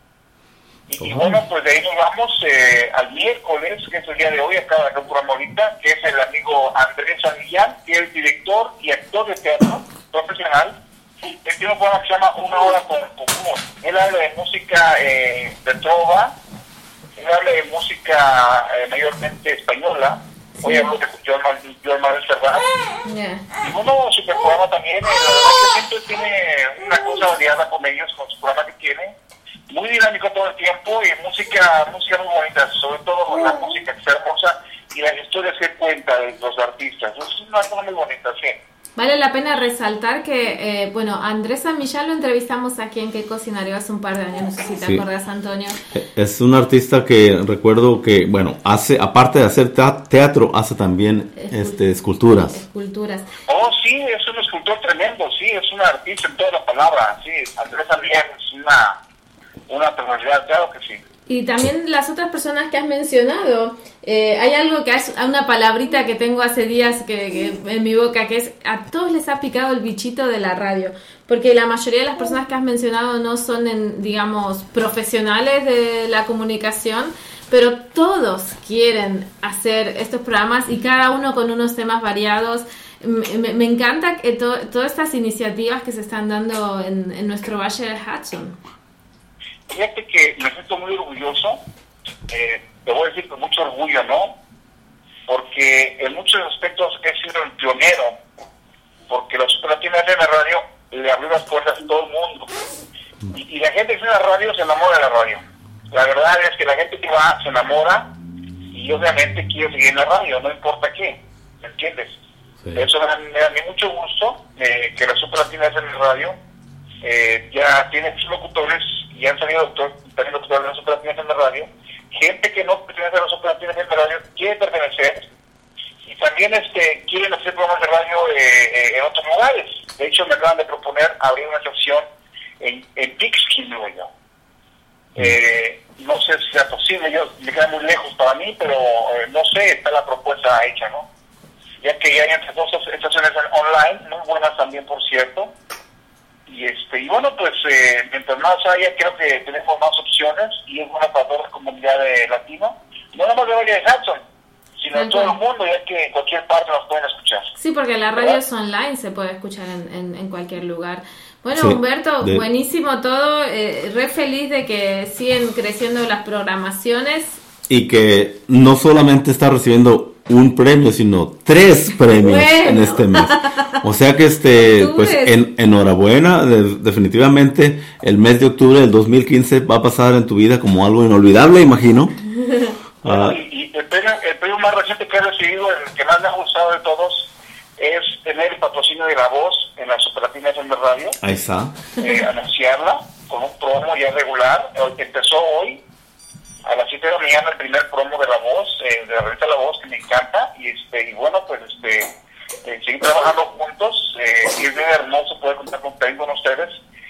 Y, y bueno, pues de ahí nos vamos eh, al miércoles, que es el día de hoy, acaba de hacer un programa ahorita, que es el amigo Andrés Avillán, que es director y actor de teatro profesional. Él tiene un programa que se llama Una Hora con Común. Él habla de música eh, de trova, él habla de música eh, mayormente española. Sí. Hoy hablo de Joan Manuel Serrat. Yeah. Y bueno, su programa también, eh, la verdad que siempre tiene una cosa variada con ellos, con su programa que tiene. Muy dinámico todo el tiempo y música música muy bonita, sobre todo la música que es hermosa y las historias que cuenta de los artistas. Es una cosa muy bonita, sí. Vale la pena resaltar que, eh, bueno, Andrés Millán lo entrevistamos aquí en Que Cocinario hace un par de años, no sé si te sí. acuerdas, Antonio. Es un artista que recuerdo que, bueno, hace, aparte de hacer teatro, hace también Escult- este, esculturas. Esculturas. Oh, sí, es un escultor tremendo, sí, es un artista en toda la palabra, sí. Andrés Millán es una... una personalidad, claro que sí. Y también las otras personas que has mencionado, eh, hay algo que es una palabrita que tengo hace días que, que en mi boca, que es a todos les ha picado el bichito de la radio, porque la mayoría de las personas que has mencionado no son, en, digamos, profesionales de la comunicación, pero todos quieren hacer estos programas y cada uno con unos temas variados. Me, me encanta que to, todas estas iniciativas que se están dando en, en nuestro Valle del Hudson. Fíjate que me siento muy orgulloso, eh, te voy a decir con mucho orgullo, ¿no? Porque en muchos aspectos he sido el pionero, porque la Super Latina F M Radio le abrió las puertas a todo el mundo. Y, y la gente que está en la radio se enamora de la radio. La verdad es que la gente que va se enamora y obviamente quiere seguir en la radio, no importa qué, ¿me entiendes? Sí. Eso me da, me da mucho gusto eh, que la Super Latina F M Radio eh, ya tiene sus locutores y han salido doctor, también locutores de la Super Latina F M Radio. Gente que no pertenece a la Super Latina F M Radio quiere pertenecer y también este quieren hacer programas de radio eh, eh, en otros lugares. De hecho, me acaban de proponer abrir una sección en, en Pixkin, Nueva York. Eh, no sé si sea posible, yo me queda muy lejos para mí, pero eh, no sé, está la propuesta hecha, ¿no? Ya que ya hay entre dos estaciones online, muy buenas también, por cierto. Y este y bueno, pues eh, mientras más haya, creo que tenemos más opciones y es buena para toda la comunidad de latino, no nada más de Valle de Hudson, sino en todo el mundo, ya que en cualquier parte nos pueden escuchar. Sí, porque la radio es online, se puede escuchar en, en, en cualquier lugar. Bueno, sí, Humberto, de... buenísimo todo, eh, re feliz de que siguen creciendo las programaciones. Y que no solamente está recibiendo un premio, sino tres premios bueno. en este mes. O sea que, este pues en, enhorabuena, de, definitivamente el mes de octubre del dos mil quince va a pasar en tu vida como algo inolvidable, imagino. Bueno, uh, y, y el, premio, el premio más reciente que he recibido, el que más me ha gustado de todos, es tener el patrocinio de La Voz en la Super Latina F M Radio. Ahí está. Eh, anunciarla con un promo ya regular. Empezó hoy a las siete de la mañana el primer promo de La Voz, eh, de la revista La Voz, que me encanta. Y este y bueno, pues este eh, seguir trabajando juntos. Eh, y es bien hermoso poder contar con, con ustedes.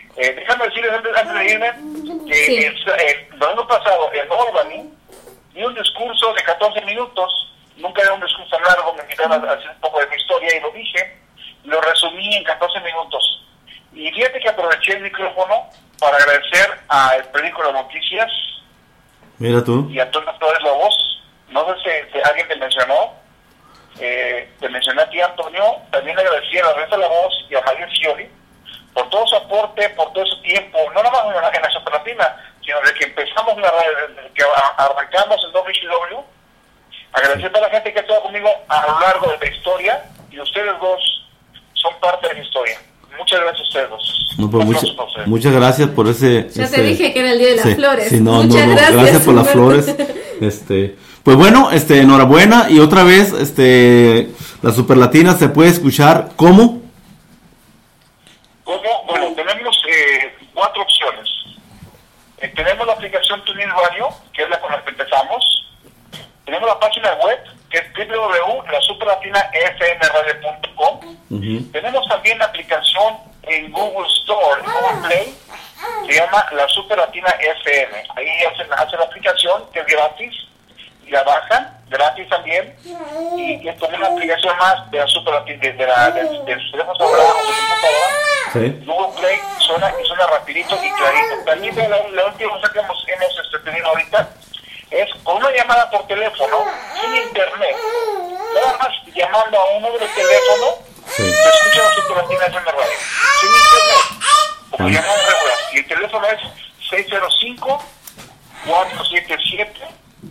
Eh, déjame decirles antes, antes de irme que Sí. el, el domingo pasado en Albany di un discurso de catorce minutos, nunca era un discurso largo, me invitaron a hacer un poco de mi historia y lo dije, lo resumí en catorce minutos. Y fíjate que aproveché el micrófono para agradecer al periódico de noticias Mira tú. y a Antonio Flores Lobos. No sé si, si alguien te mencionó, eh, te mencioné a ti, Antonio. También agradecí a la Renta La Voz y a María Fiori por todo su aporte, por todo su tiempo, no nada más en la, en la Superlatina, sino desde que empezamos la radio, desde que a- arrancamos en W H W. Agradecer a toda la gente que ha estado conmigo a lo largo de la historia, y ustedes dos son parte de la historia. Muchas gracias a ustedes dos. No, pues, Un mucha- aplauso para ustedes. muchas gracias por ese... Ya ese- te dije que era el Día de las sí, Flores. sí, no, Muchas no, no, gracias. gracias por las Humberto. flores. Este, pues bueno, este, enhorabuena, y otra vez, este, la Superlatina se puede escuchar ¿cómo? ¿Cómo? Bueno, tenemos eh, cuatro opciones. Eh, tenemos la aplicación TuneIn Radio, que es la con la que empezamos. Tenemos la página web, que es w w w punto la superlatina f m radio punto com. Ujú. Tenemos también la aplicación en Google Store, en Google Play, se llama La Superlatina F M. Ahí hacen, hacen la aplicación, que es gratis, y la bajan, gratis también, y es como una aplicación más de la Superlatina, de, de, la, de, de sus teléfonos celulares o de computadora. Sí. Google Play suena y suena rapidito y clarito. También la, la última cosa que hemos, hemos este, tenido ahorita es con una llamada por teléfono, sin internet, nada más llamando a un número de teléfono, Sí. se escucha la Superlatina F M Radio, sin internet, como Ah. llamada regular. Y el teléfono es seis cero cinco, cuatro siete siete.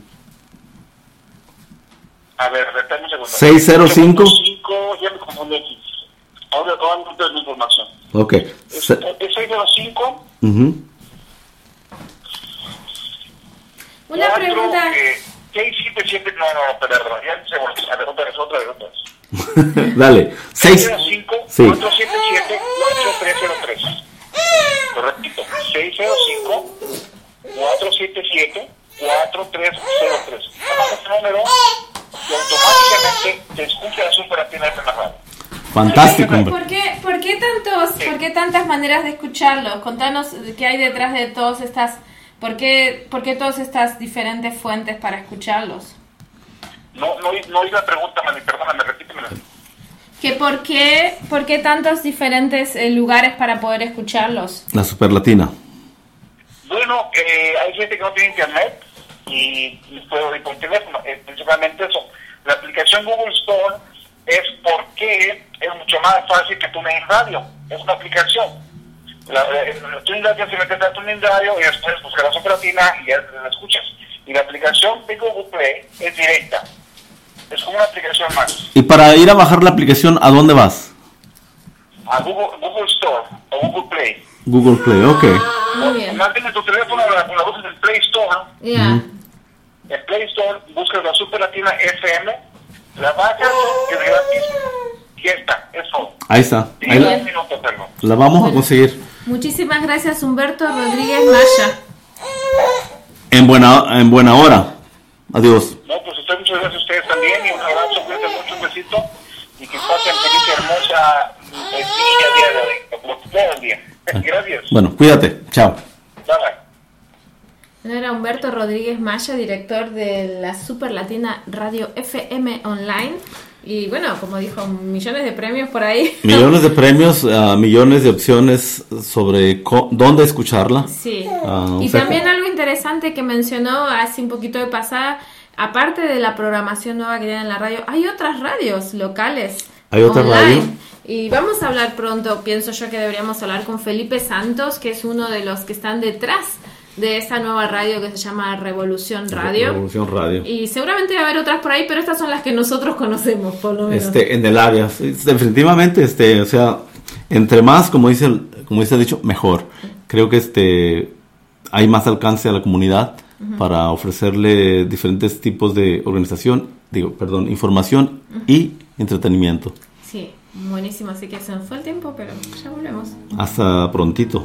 A ver, repítame un segundo. seis cero cinco. Ya me confundí aquí. Ahora ahora no tengo la información. Ok. Es, Se- es seis cero cinco. ujú. Una pregunta. seis siete siete, no, no, perdón, ya se volvió. A ver, otra vez, otra vez, otra vez. Dale. seis seis. cero cinco, Sí. cuatro siete siete, cuatro tres cero tres. Lo repito, seis cero cinco, cuatro siete siete, cuatro tres cero tres. Llamas ese número y automáticamente te escucha la Superlatina F M Radio. Fantástico, hombre. ¿Por qué, por qué tantos, por qué tantas maneras de escucharlo? Contanos qué hay detrás de todas estas, por qué, por qué todas estas diferentes fuentes para escucharlos. No, no, no oí la pregunta, Mani, perdóname, repítemela. Que por qué, por qué tantos diferentes eh, lugares para poder escucharlos. La Superlatina. Bueno, eh, hay gente que no tiene internet y, y puede oír por teléfono, eh, principalmente eso. La aplicación Google Store es porque es mucho más fácil que TuneIn Radio, es una aplicación. La, eh, la TuneIn Radio se mete a TuneIn Radio y después buscar la Superlatina y ya la escuchas. Y la aplicación de Google Play es directa, es como una aplicación más. Y para ir a bajar la aplicación, ¿a dónde vas? A Google, Google Store o Google Play. Google Play, ok. Muy bien. Más bien en tu teléfono la, la buscas en Play Store. Ya. En Play Store buscas la Superlatina F M, la bajas, que es gratis, y ya está, es todo. Ahí está. Y Ahí la, un minuto, perdón. la vamos a conseguir. Muchísimas gracias, Humberto Rodríguez Maya. En buena, en buena hora. Adiós. No, pues usted, muchas gracias a ustedes también, y un abrazo, cuídense mucho, un besito, y que pasen feliz y hermosa el día, día de hoy, como todo el día. Gracias. Bueno, cuídate. Chao. Bye, bye. Era Humberto Rodríguez Maya, director de la Superlatina Radio F M Online. Y bueno, como dijo, millones de premios por ahí. Millones de premios, uh, millones de opciones sobre co- dónde escucharla. Sí. Ah, Y o sea, también algo interesante que mencionó hace un poquito de pasada, aparte de la programación nueva que tiene en la radio, hay otras radios locales. ¿Hay otra online. radio? Y vamos a hablar pronto, pienso yo que deberíamos hablar con Felipe Santos, que es uno de los que están detrás de esa nueva radio que se llama Revolución Radio. Revolución Radio. Y seguramente va a haber otras por ahí, pero estas son las que nosotros conocemos, por lo menos. Este, en el área. Sí, definitivamente, este, o sea, entre más, como dice, el- como dice el dicho, mejor. Creo que este hay más alcance a la comunidad uh-huh. para ofrecerle diferentes tipos de organización, digo, perdón, información uh-huh. y entretenimiento. Sí, buenísimo. Así que se nos fue el tiempo, pero ya volvemos. Hasta prontito.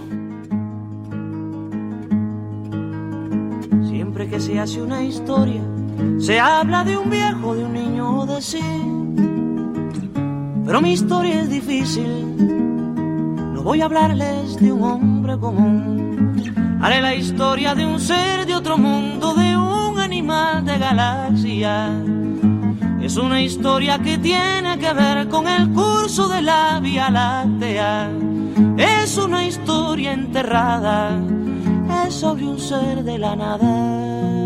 Siempre que se hace una historia, se habla de un viejo, de un niño o de sí. Pero mi historia es difícil, no voy a hablarles de un hombre común. Haré la historia de un ser de otro mundo, de un animal de galaxia. Es una historia que tiene que ver con el curso de la Vía Láctea. Es una historia enterrada, es sobre un ser de la nada.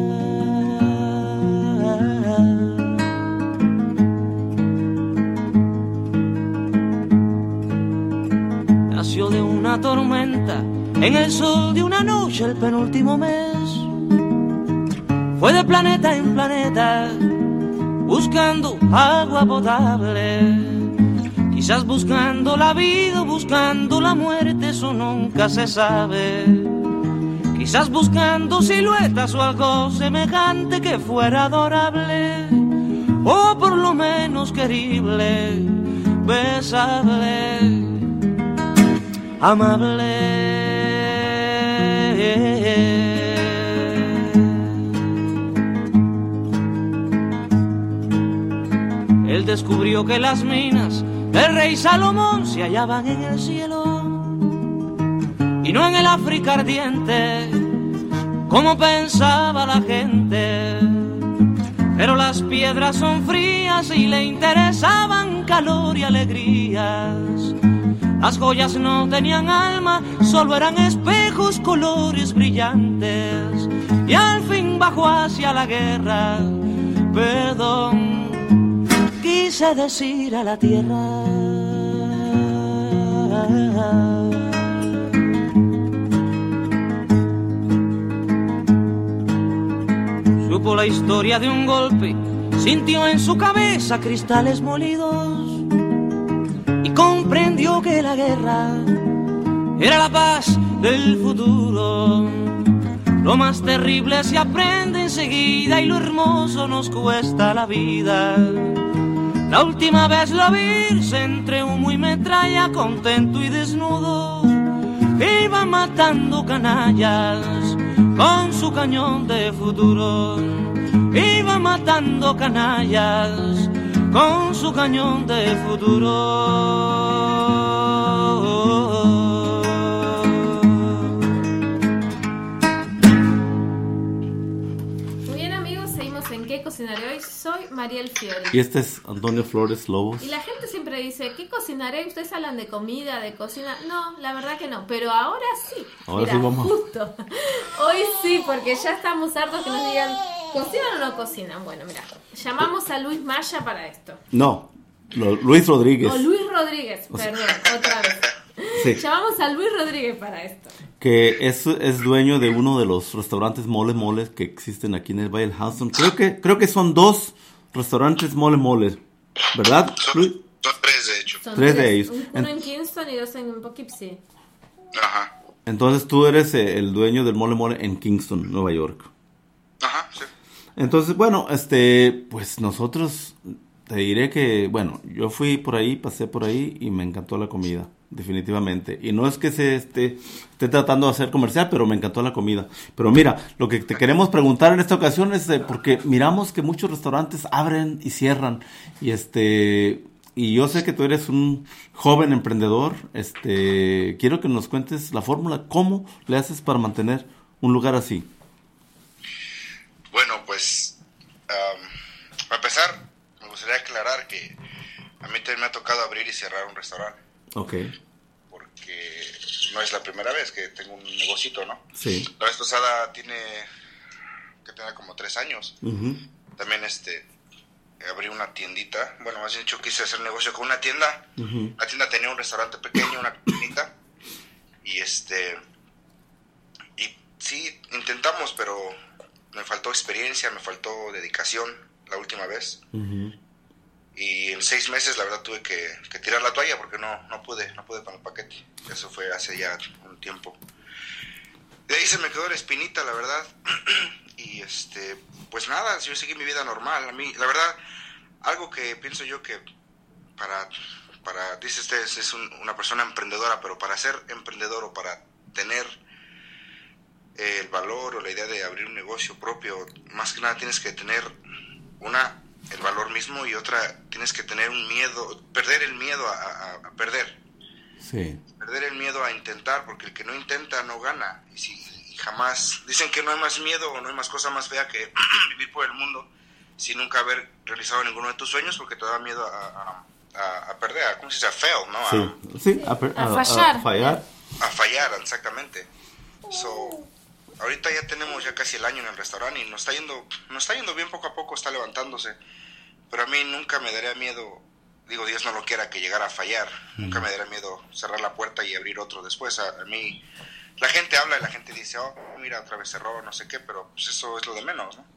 Nació de una tormenta en el sol de una noche el penúltimo mes. Fue de planeta en planeta buscando agua potable. Quizás buscando la vida o buscando la muerte, eso nunca se sabe. Quizás buscando siluetas o algo semejante que fuera adorable, o por lo menos querible, besable, amable. Él descubrió que las minas del rey Salomón se hallaban en el cielo y no en el África ardiente, como pensaba la gente. Pero las piedras son frías y le interesaban calor y alegrías. Las joyas no tenían alma, solo eran espejos, colores brillantes. Y al fin bajó hacia la guerra, perdón, quise decir a la tierra. Supo la historia de un golpe, sintió en su cabeza cristales molidos y comprendió que la guerra era la paz del futuro. Lo más terrible se aprende enseguida y lo hermoso nos cuesta la vida. La última vez lo vi entre humo y metralla, contento y desnudo, iba matando canallas con su cañón de futuro. Iba matando canallas con su cañón de futuro. ¿Qué cocinaré hoy? Soy Mariel Fiori. Y este es Antonio Flores Lobos. Y la gente siempre dice, ¿qué cocinaré? Ustedes hablan de comida, de cocina. No, la verdad que no, pero ahora sí. Ahora Mira, sí vamos. Justo. Hoy sí, porque ya estamos hartos que nos digan, ¿cocinan o no cocinan? Bueno, mira, llamamos a Luis Maya para esto. No, lo, Luis Rodríguez. O Luis Rodríguez, perdón, otra vez. Sí. Llamamos a Luis Rodríguez para esto. Que es, es dueño de uno de los restaurantes Mole Mole que existen aquí en el Valle del Houston. Creo que, creo que son dos restaurantes Mole Mole, ¿verdad, Luis? Son tres, de hecho. Son Tres tres de ellos. Un- Uno en Kingston y dos en Poughkeepsie. Ajá. Entonces tú eres eh, el dueño del Mole Mole en Kingston, Nueva York. Ajá, sí. Entonces, bueno, este, pues nosotros te diré que, bueno, yo fui por ahí, pasé por ahí y me encantó la comida, definitivamente. Y no es que se esté, esté tratando de hacer comercial, pero me encantó la comida. Pero mira, lo que te queremos preguntar en esta ocasión es eh, porque miramos que muchos restaurantes abren y cierran. Y este, y yo sé que tú eres un joven emprendedor. Este, quiero que nos cuentes la fórmula, cómo le haces para mantener un lugar así. Bueno, pues, um, para empezar, me gustaría aclarar que a mí también me ha tocado abrir y cerrar un restaurante, Ok, porque no es la primera vez que tengo un negocito, ¿no? sí. La vez pasada tiene, que tenga como tres años. Ujú. También este, abrí una tiendita, bueno, más bien dicho, quise hacer negocio con una tienda. Ujú. La tienda tenía un restaurante pequeño, una tiendita, y este, y sí, intentamos, pero me faltó experiencia, me faltó dedicación la última vez. Ujú. Y en seis meses la verdad tuve que, que tirar la toalla porque no, no pude, no pude con el paquete. Eso fue hace ya un tiempo. De ahí se me quedó la espinita, la verdad. Y este, pues nada, yo seguí mi vida normal. A mí, la verdad, algo que pienso yo que para, para dice usted, es un, una persona emprendedora, pero para ser emprendedor o para tener eh, el valor o la idea de abrir un negocio propio, más que nada tienes que tener una, el valor mismo, y otra, tienes que tener un miedo, perder el miedo a, a, a perder. Sí. Perder el miedo a intentar, porque el que no intenta no gana. Y si y jamás, dicen que no hay más miedo o no hay más cosa más fea que vivir por el mundo sin nunca haber realizado ninguno de tus sueños, porque te da miedo a, a, a, a perder, a, ¿cómo se dice? A fail, ¿no? A, Sí, sí, a, per- A a- fallar. a fallar. a fallar, exactamente. So, ahorita ya tenemos ya casi el año en el restaurante y nos está yendo, nos está yendo bien poco a poco, está levantándose. Pero a mí nunca me daría miedo, digo, Dios no lo quiera, que llegara a fallar. Nunca me daría miedo cerrar la puerta y abrir otro después. A, a mí, la gente habla y la gente dice, oh, mira, otra vez cerró, no sé qué, pero pues eso es lo de menos, ¿no?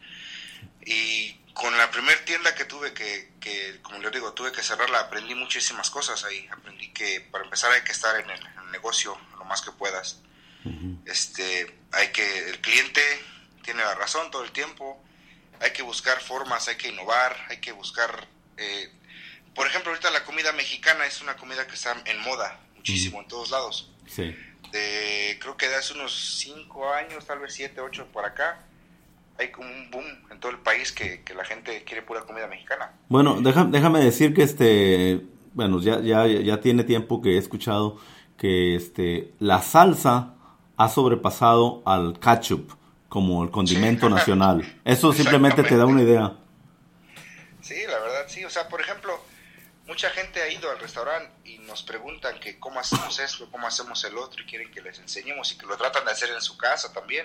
Y con la primer tienda que tuve que, que, como les digo, tuve que cerrarla, aprendí muchísimas cosas ahí. Aprendí que para empezar hay que estar en el, en el negocio lo más que puedas. Ujú. Este, hay que, el cliente tiene la razón todo el tiempo, hay que buscar formas, hay que innovar, hay que buscar, eh, por ejemplo, ahorita la comida mexicana es una comida que está en moda muchísimo en todos lados. Sí. De, creo que de hace unos cinco años, tal vez siete, ocho por acá, hay como un boom en todo el país que, que la gente quiere pura comida mexicana. Bueno, deja- déjame decir que este, bueno, ya, ya, ya tiene tiempo que he escuchado que este, la salsa ha sobrepasado al ketchup como el condimento Sí. nacional. Eso simplemente te da una idea. Sí, la verdad, sí. O sea, por ejemplo, mucha gente ha ido al restaurante y nos preguntan que cómo hacemos esto, cómo hacemos el otro, y quieren que les enseñemos y que lo tratan de hacer en su casa también.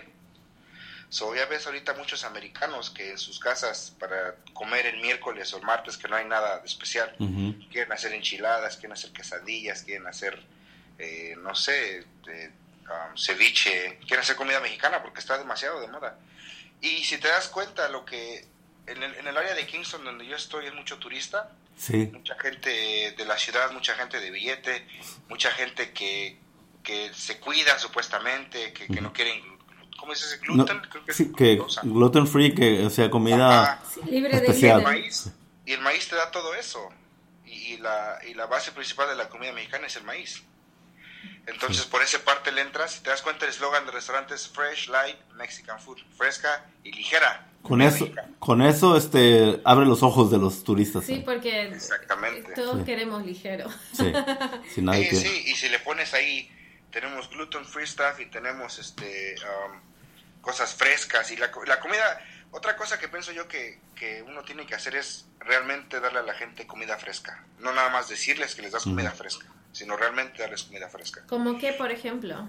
So, ya ves ahorita muchos americanos que en sus casas para comer el miércoles o el martes, que no hay nada de especial, Ujú. quieren hacer enchiladas, quieren hacer quesadillas, quieren hacer, eh, no sé, eh, um, ceviche, quieren hacer comida mexicana porque está demasiado de moda. Y si te das cuenta, lo que en el, en el área de Kingston, donde yo estoy, es mucho turista, Sí. mucha gente de la ciudad, mucha gente de billete, mucha gente que, que se cuida supuestamente, que, que no quieren, ¿cómo es ese No, gluten? Creo que es sí, que glucosa. gluten free, que o sea comida Ajá. Libre de especial. El gluten. maíz, y el maíz te da todo eso. Y, y la, y la base principal de la comida mexicana es el maíz. Entonces, por esa parte le entras, si te das cuenta, el eslogan del restaurante es Fresh, Light, Mexican Food. Fresca y ligera. Con comida eso, mexicana. con eso este abre los ojos de los turistas. Sí, ¿eh? porque Exactamente. todos Sí. queremos ligero. Sí. Si nadie Sí, quiere. sí, y si le pones ahí, tenemos gluten free stuff y tenemos este um, cosas frescas. Y la, co- la comida, otra cosa que pienso yo que, que uno tiene que hacer es realmente darle a la gente comida fresca. No nada más decirles que les das comida fresca, sino realmente darles comida fresca. ¿Como qué, por ejemplo?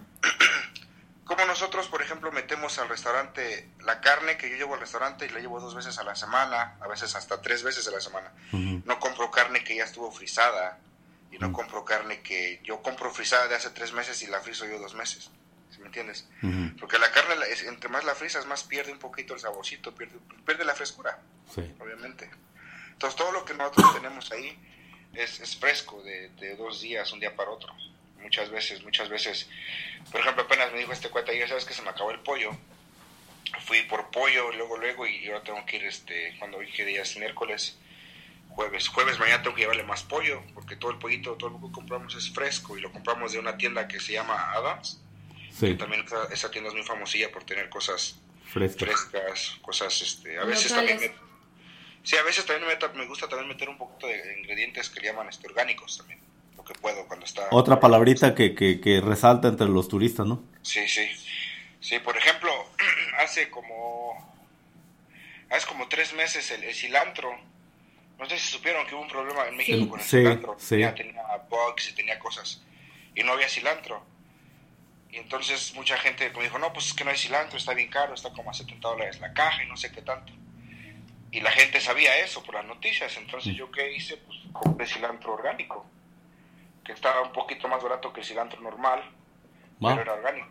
Como nosotros, por ejemplo, metemos al restaurante la carne que yo llevo al restaurante y la llevo dos veces a la semana, a veces hasta tres veces a la semana. Ujú. No compro carne que ya estuvo frisada y no compro carne que yo compro frisada de hace tres meses y la friso yo dos meses. ¿Sí me entiendes? Ujú. Porque la carne, la- es- entre más la frisas, más pierde un poquito el saborcito, pierde, pierde la frescura, Sí. obviamente. Entonces, todo lo que nosotros tenemos ahí es, es fresco, de, de dos días, un día para otro. Muchas veces, muchas veces. Por ejemplo, apenas me dijo este cuate ayer, ¿sabes que se me acabó el pollo? Fui por pollo, luego, luego, y ahora tengo que ir, este, cuando hoy que día es miércoles, jueves. Jueves, mañana tengo que llevarle más pollo, porque todo el pollito, todo lo que compramos es fresco, y lo compramos de una tienda que se llama Adams. Sí. También esa, esa tienda es muy famosilla por tener cosas Fresco. frescas, cosas, este, a veces Locales. también... me- sí, a veces también me, meto- me gusta también meter un poquito de ingredientes que le llaman este, orgánicos también, lo que puedo cuando está... Otra palabrita que, que, que resalta entre los turistas, ¿no? Sí, sí. Sí, por ejemplo, hace como... Hace como tres meses el, el cilantro... No sé si supieron que hubo un problema en México Sí. con el Sí, cilantro. sí. Tenía, tenía bugs y tenía cosas. Y no había cilantro. Y entonces mucha gente me dijo, no, pues es que no hay cilantro, está bien caro, está como a setenta dólares la caja y no sé qué tanto. Y la gente sabía eso por las noticias. Entonces yo qué hice, pues compré cilantro orgánico, que estaba un poquito más barato que el cilantro normal, Wow. pero era orgánico.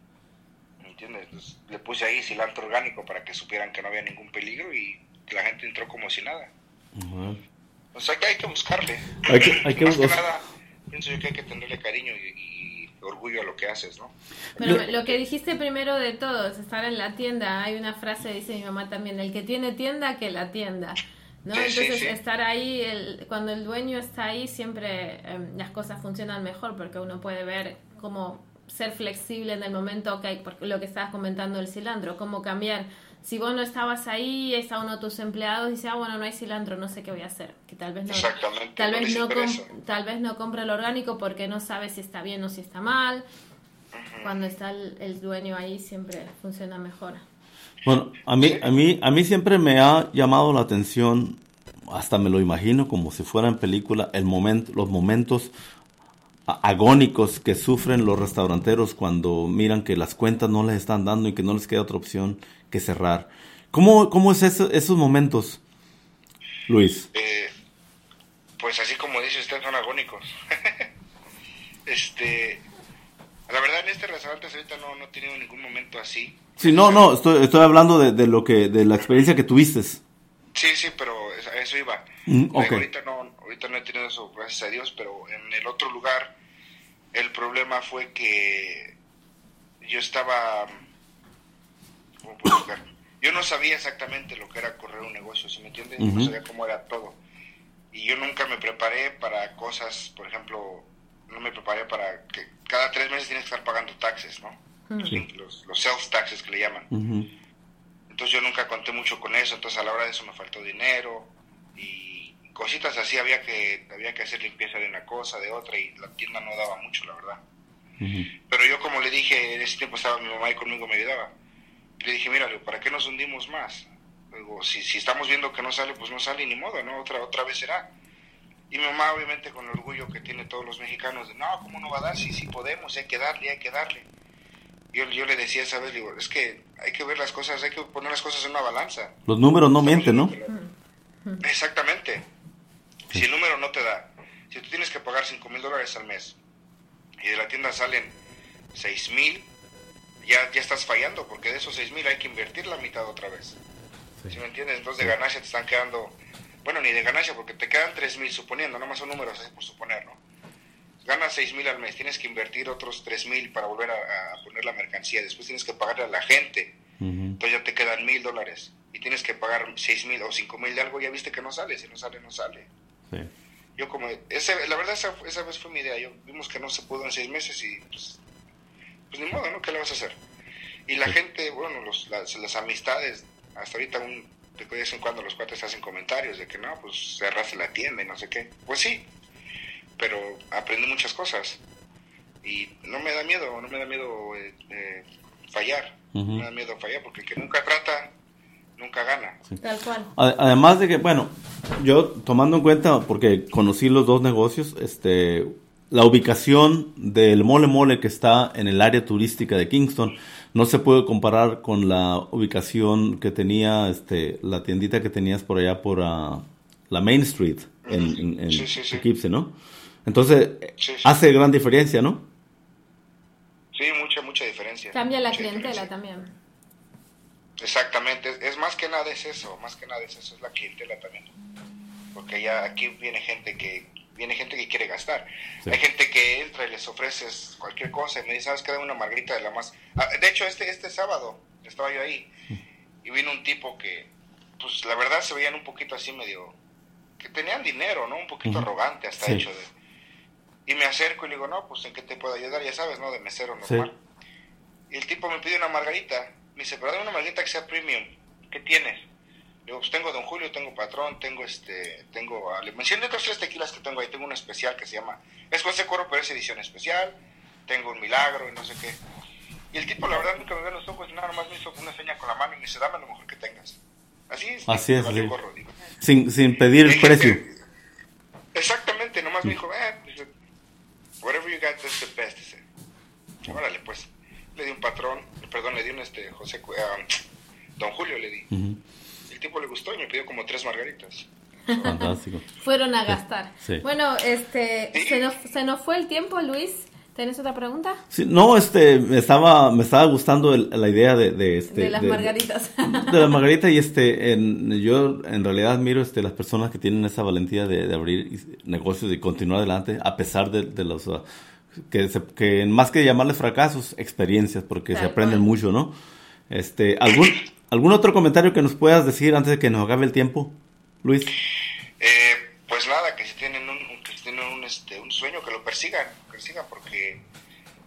¿Me entiendes? Entonces, le puse ahí cilantro orgánico para que supieran que no había ningún peligro y que la gente entró como si nada. Ujú. O sea que hay que buscarle. Hay que- hay que Más que bus- nada, pienso yo que hay que tenerle cariño y, y orgullo a lo que haces, ¿no? Pero lo que dijiste primero de todo es estar en la tienda. Hay una frase, dice mi mamá también, el que tiene tienda, que la tienda. ¿No? Sí, sí, Entonces sí. estar ahí, el, cuando el dueño está ahí, siempre eh, las cosas funcionan mejor porque uno puede ver cómo ser flexible en el momento, ok, porque lo que estabas comentando del cilantro, cómo cambiar. Si vos no estabas ahí, es a uno de tus empleados y dice, ah, bueno, no hay cilantro, no sé qué voy a hacer. Que tal vez no, Exactamente, tal no vez les no, interesa. com- tal vez no compra el orgánico porque no sabe si está bien o si está mal. Ujú. Cuando está el, el dueño ahí siempre funciona mejor. Bueno, a mí, a mí, a mí siempre me ha llamado la atención, hasta me lo imagino como si fuera en película, el momento, los momentos a- agónicos que sufren los restauranteros cuando miran que las cuentas no les están dando y que no les queda otra opción que cerrar. ¿Cómo, cómo es eso, esos momentos, Luis? Eh, pues así como dice usted, son agónicos. este, la verdad en este restaurante hasta ahorita no, no he tenido ningún momento así. Sí, no, no, estoy, estoy hablando de, de lo que, de la experiencia que tuviste. Sí, sí, pero a eso iba. Mm, Like, ok. ahorita no, ahorita no he tenido eso, gracias a Dios, pero en el otro lugar el problema fue que yo estaba, ¿cómo puedo explicar? Yo no sabía exactamente lo que era correr un negocio, ¿sí me entiendes? Ujú. No sabía cómo era todo. Y yo nunca me preparé para cosas, por ejemplo, no me preparé para que cada tres meses tienes que estar pagando taxes, ¿no? Sí. Los, los sales taxes que le llaman. Ujú. Entonces yo nunca conté mucho con eso, entonces a la hora de eso me faltó dinero y cositas así, había que había que hacer limpieza de una cosa, de otra, y la tienda no daba mucho, la verdad. Ujú. Pero yo, como le dije, en ese tiempo estaba mi mamá y conmigo me ayudaba. Le dije, mira, Leo, ¿para qué nos hundimos más? Digo, si, si estamos viendo que no sale, pues no sale, ni modo, ¿no? Otra, otra vez será. Y mi mamá, obviamente, con el orgullo que tiene todos los mexicanos, de, no, ¿cómo no va a dar? Sí, sí podemos, hay que darle, hay que darle. Yo, yo le decía esa vez, digo, es que hay que ver las cosas, hay que poner las cosas en una balanza. Los números no mienten, ¿no? Exactamente. Si el número no te da, si tú tienes que pagar cinco mil dólares al mes y de la tienda salen seis mil, ya, ya estás fallando, porque de esos seis mil hay que invertir la mitad otra vez. ¿Sí me entiendes? Entonces de ganancia te están quedando, bueno, ni de ganancia, porque te quedan tres mil, suponiendo, no más son números así por suponer, ¿no? Ganas seis mil al mes, tienes que invertir otros tres mil para volver a, a poner la mercancía, después tienes que pagarle a la gente, Ujú. entonces ya te quedan mil dólares y tienes que pagar seis mil o cinco mil de algo, ya viste que no sale, si no sale, no sale. Sí. Yo como, ese, la verdad esa, esa vez fue mi idea, yo vimos que no se pudo en seis meses y pues, pues ni modo, ¿no? ¿Qué le vas a hacer? Y la gente, bueno, los, las, las amistades, hasta ahorita un, de vez en cuando los cuates hacen comentarios de que no, pues cerraste la tienda y no sé qué. Pues sí, pero aprendí muchas cosas y no me da miedo, no me da miedo eh, eh, fallar, Ujú. no me da miedo fallar, porque el que nunca trata, nunca gana. Tal cual. A- Además de que, bueno, yo tomando en cuenta, porque conocí los dos negocios, este, la ubicación del Mole Mole que está en el área turística de Kingston no se puede comparar con la ubicación que tenía, este, la tiendita que tenías por allá por ah, la Main Street en, en, en Sí, sí, sí. Poughkeepsie, ¿no? Entonces, Sí, sí. hace gran diferencia, ¿no? Sí, mucha, mucha diferencia. Cambia la Mucha clientela diferencia. también. Exactamente, es, es más que nada es eso, más que nada es eso, es la clientela también. Porque ya aquí viene gente que viene gente que quiere gastar. Sí. Hay gente que entra y les ofreces cualquier cosa y me dice, ¿sabes qué? Dame una margarita de la más... Ah, de hecho, este este sábado estaba yo ahí y vino un tipo que, pues la verdad se veían un poquito así medio... que tenían dinero, ¿no? Un poquito Ujú. arrogante hasta Sí. hecho de... Y me acerco y le digo, no, pues ¿en qué te puedo ayudar? Ya sabes, ¿no? De mesero Sí. normal. Y el tipo me pide una margarita. Me dice, pero dame una margarita que sea premium. ¿Qué tienes? Le digo, pues tengo Don Julio, tengo Patrón, tengo este, tengo... Le mencioné otros tres tequilas que tengo ahí. Tengo una especial que se llama... Es José Coro, pero es edición especial. Tengo un Milagro y no sé qué. Y el tipo, la verdad, nunca me ve en los ojos. Nada más me hizo una seña con la mano y me dice, dame lo mejor que tengas. Así es. Así me es, valió sí. gorro, digo. Sin, sin pedir Hay el gente- precio. Exactamente, nomás me dijo, eh, dice, whatever you got, that's the best, dice. Órale, pues. Le di un Patrón, perdón, le di un este, José, Cu- ah, Don Julio le di. Ujú. El tipo le gustó y me pidió como tres margaritas. Fantástico. Fueron a gastar. Sí. Bueno, este, Sí. se nos, se nos fue el tiempo, Luis. ¿Tenés otra pregunta? Sí, no, este, me estaba, me estaba gustando el- la idea de, de este, de las margaritas. de la margarita y este, en, yo en realidad admiro este las personas que tienen esa valentía de, de abrir negocios y continuar adelante a pesar de, de los uh, que, se, que más que llamarles fracasos, experiencias, porque Tal se aprenden cual. mucho, ¿no? Este, algún algún otro comentario que nos puedas decir antes de que nos acabe el tiempo, Luis. Eh, pues nada, que si tienen un, que si tienen un, este, un sueño, que lo persigan, persigan, porque es,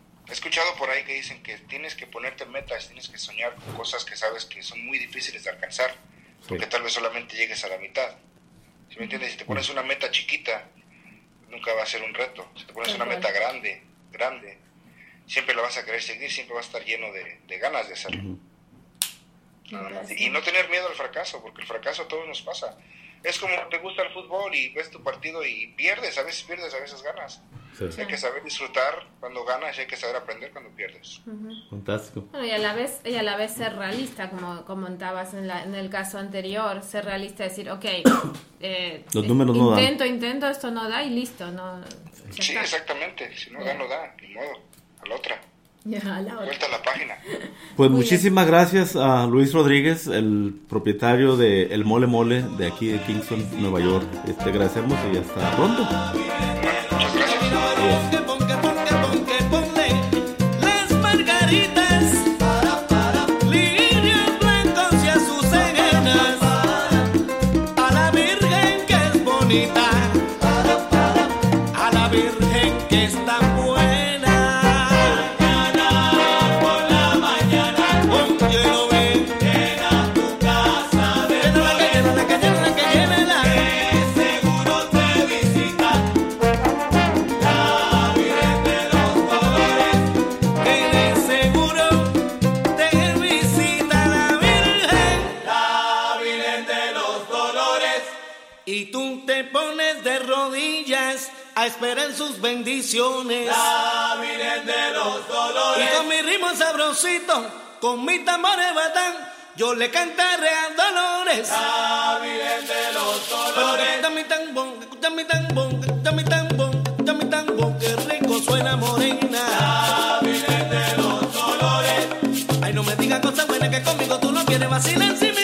escuchado por ahí que dicen que tienes que ponerte metas, tienes que soñar con cosas que sabes que son muy difíciles de alcanzar, porque sí. tal vez solamente llegues a la mitad. ¿Sí me entiendes? Si te pones una meta chiquita, nunca va a ser un reto. Si te pones una meta grande, grande, siempre la vas a querer seguir, siempre vas a estar lleno de, de ganas de hacerlo. Uh-huh. Nada más. Y no tener miedo al fracaso, porque el fracaso a todos nos pasa. Es como te gusta el fútbol y ves tu partido y pierdes, a veces pierdes, a veces ganas. Sí. Hay que saber disfrutar cuando ganas y hay que saber aprender cuando pierdes. Uh-huh. Fantástico. Bueno, y a la vez, y a la vez ser realista, como comentabas en, la, en el caso anterior, ser realista, decir, ok, eh, los números no intento, dan. intento, esto no da y listo. No, sí, está. Exactamente, si no yeah. da, no da, ni modo, a la otra. Ya, a la otra. Vuelta a la página. Pues muy muchísimas bien. Gracias a Luis Rodríguez, el propietario de El Mole Mole de aquí de Kingston, Nueva York. Te agradecemos y hasta pronto. Muchas gracias. Ponque, ponque, ponque, ponque, ponle las margaritas, lirios blancos y azucenas, a la Virgen que es bonita, a la Virgen que es tan buena. A esperar sus bendiciones, la Virgen de los Dolores. Y con mi ritmo sabrosito, con mi tambores batán, yo le cantaré a Dolores, la Virgen de los Dolores. Escucha mi tambón, escucha mi tambón, escucha mi tambón, escucha mi tambón, que rico suena morena, la Virgen de los Dolores. Ay, no me digas cosas buenas que conmigo tú no quieres vacilar encima.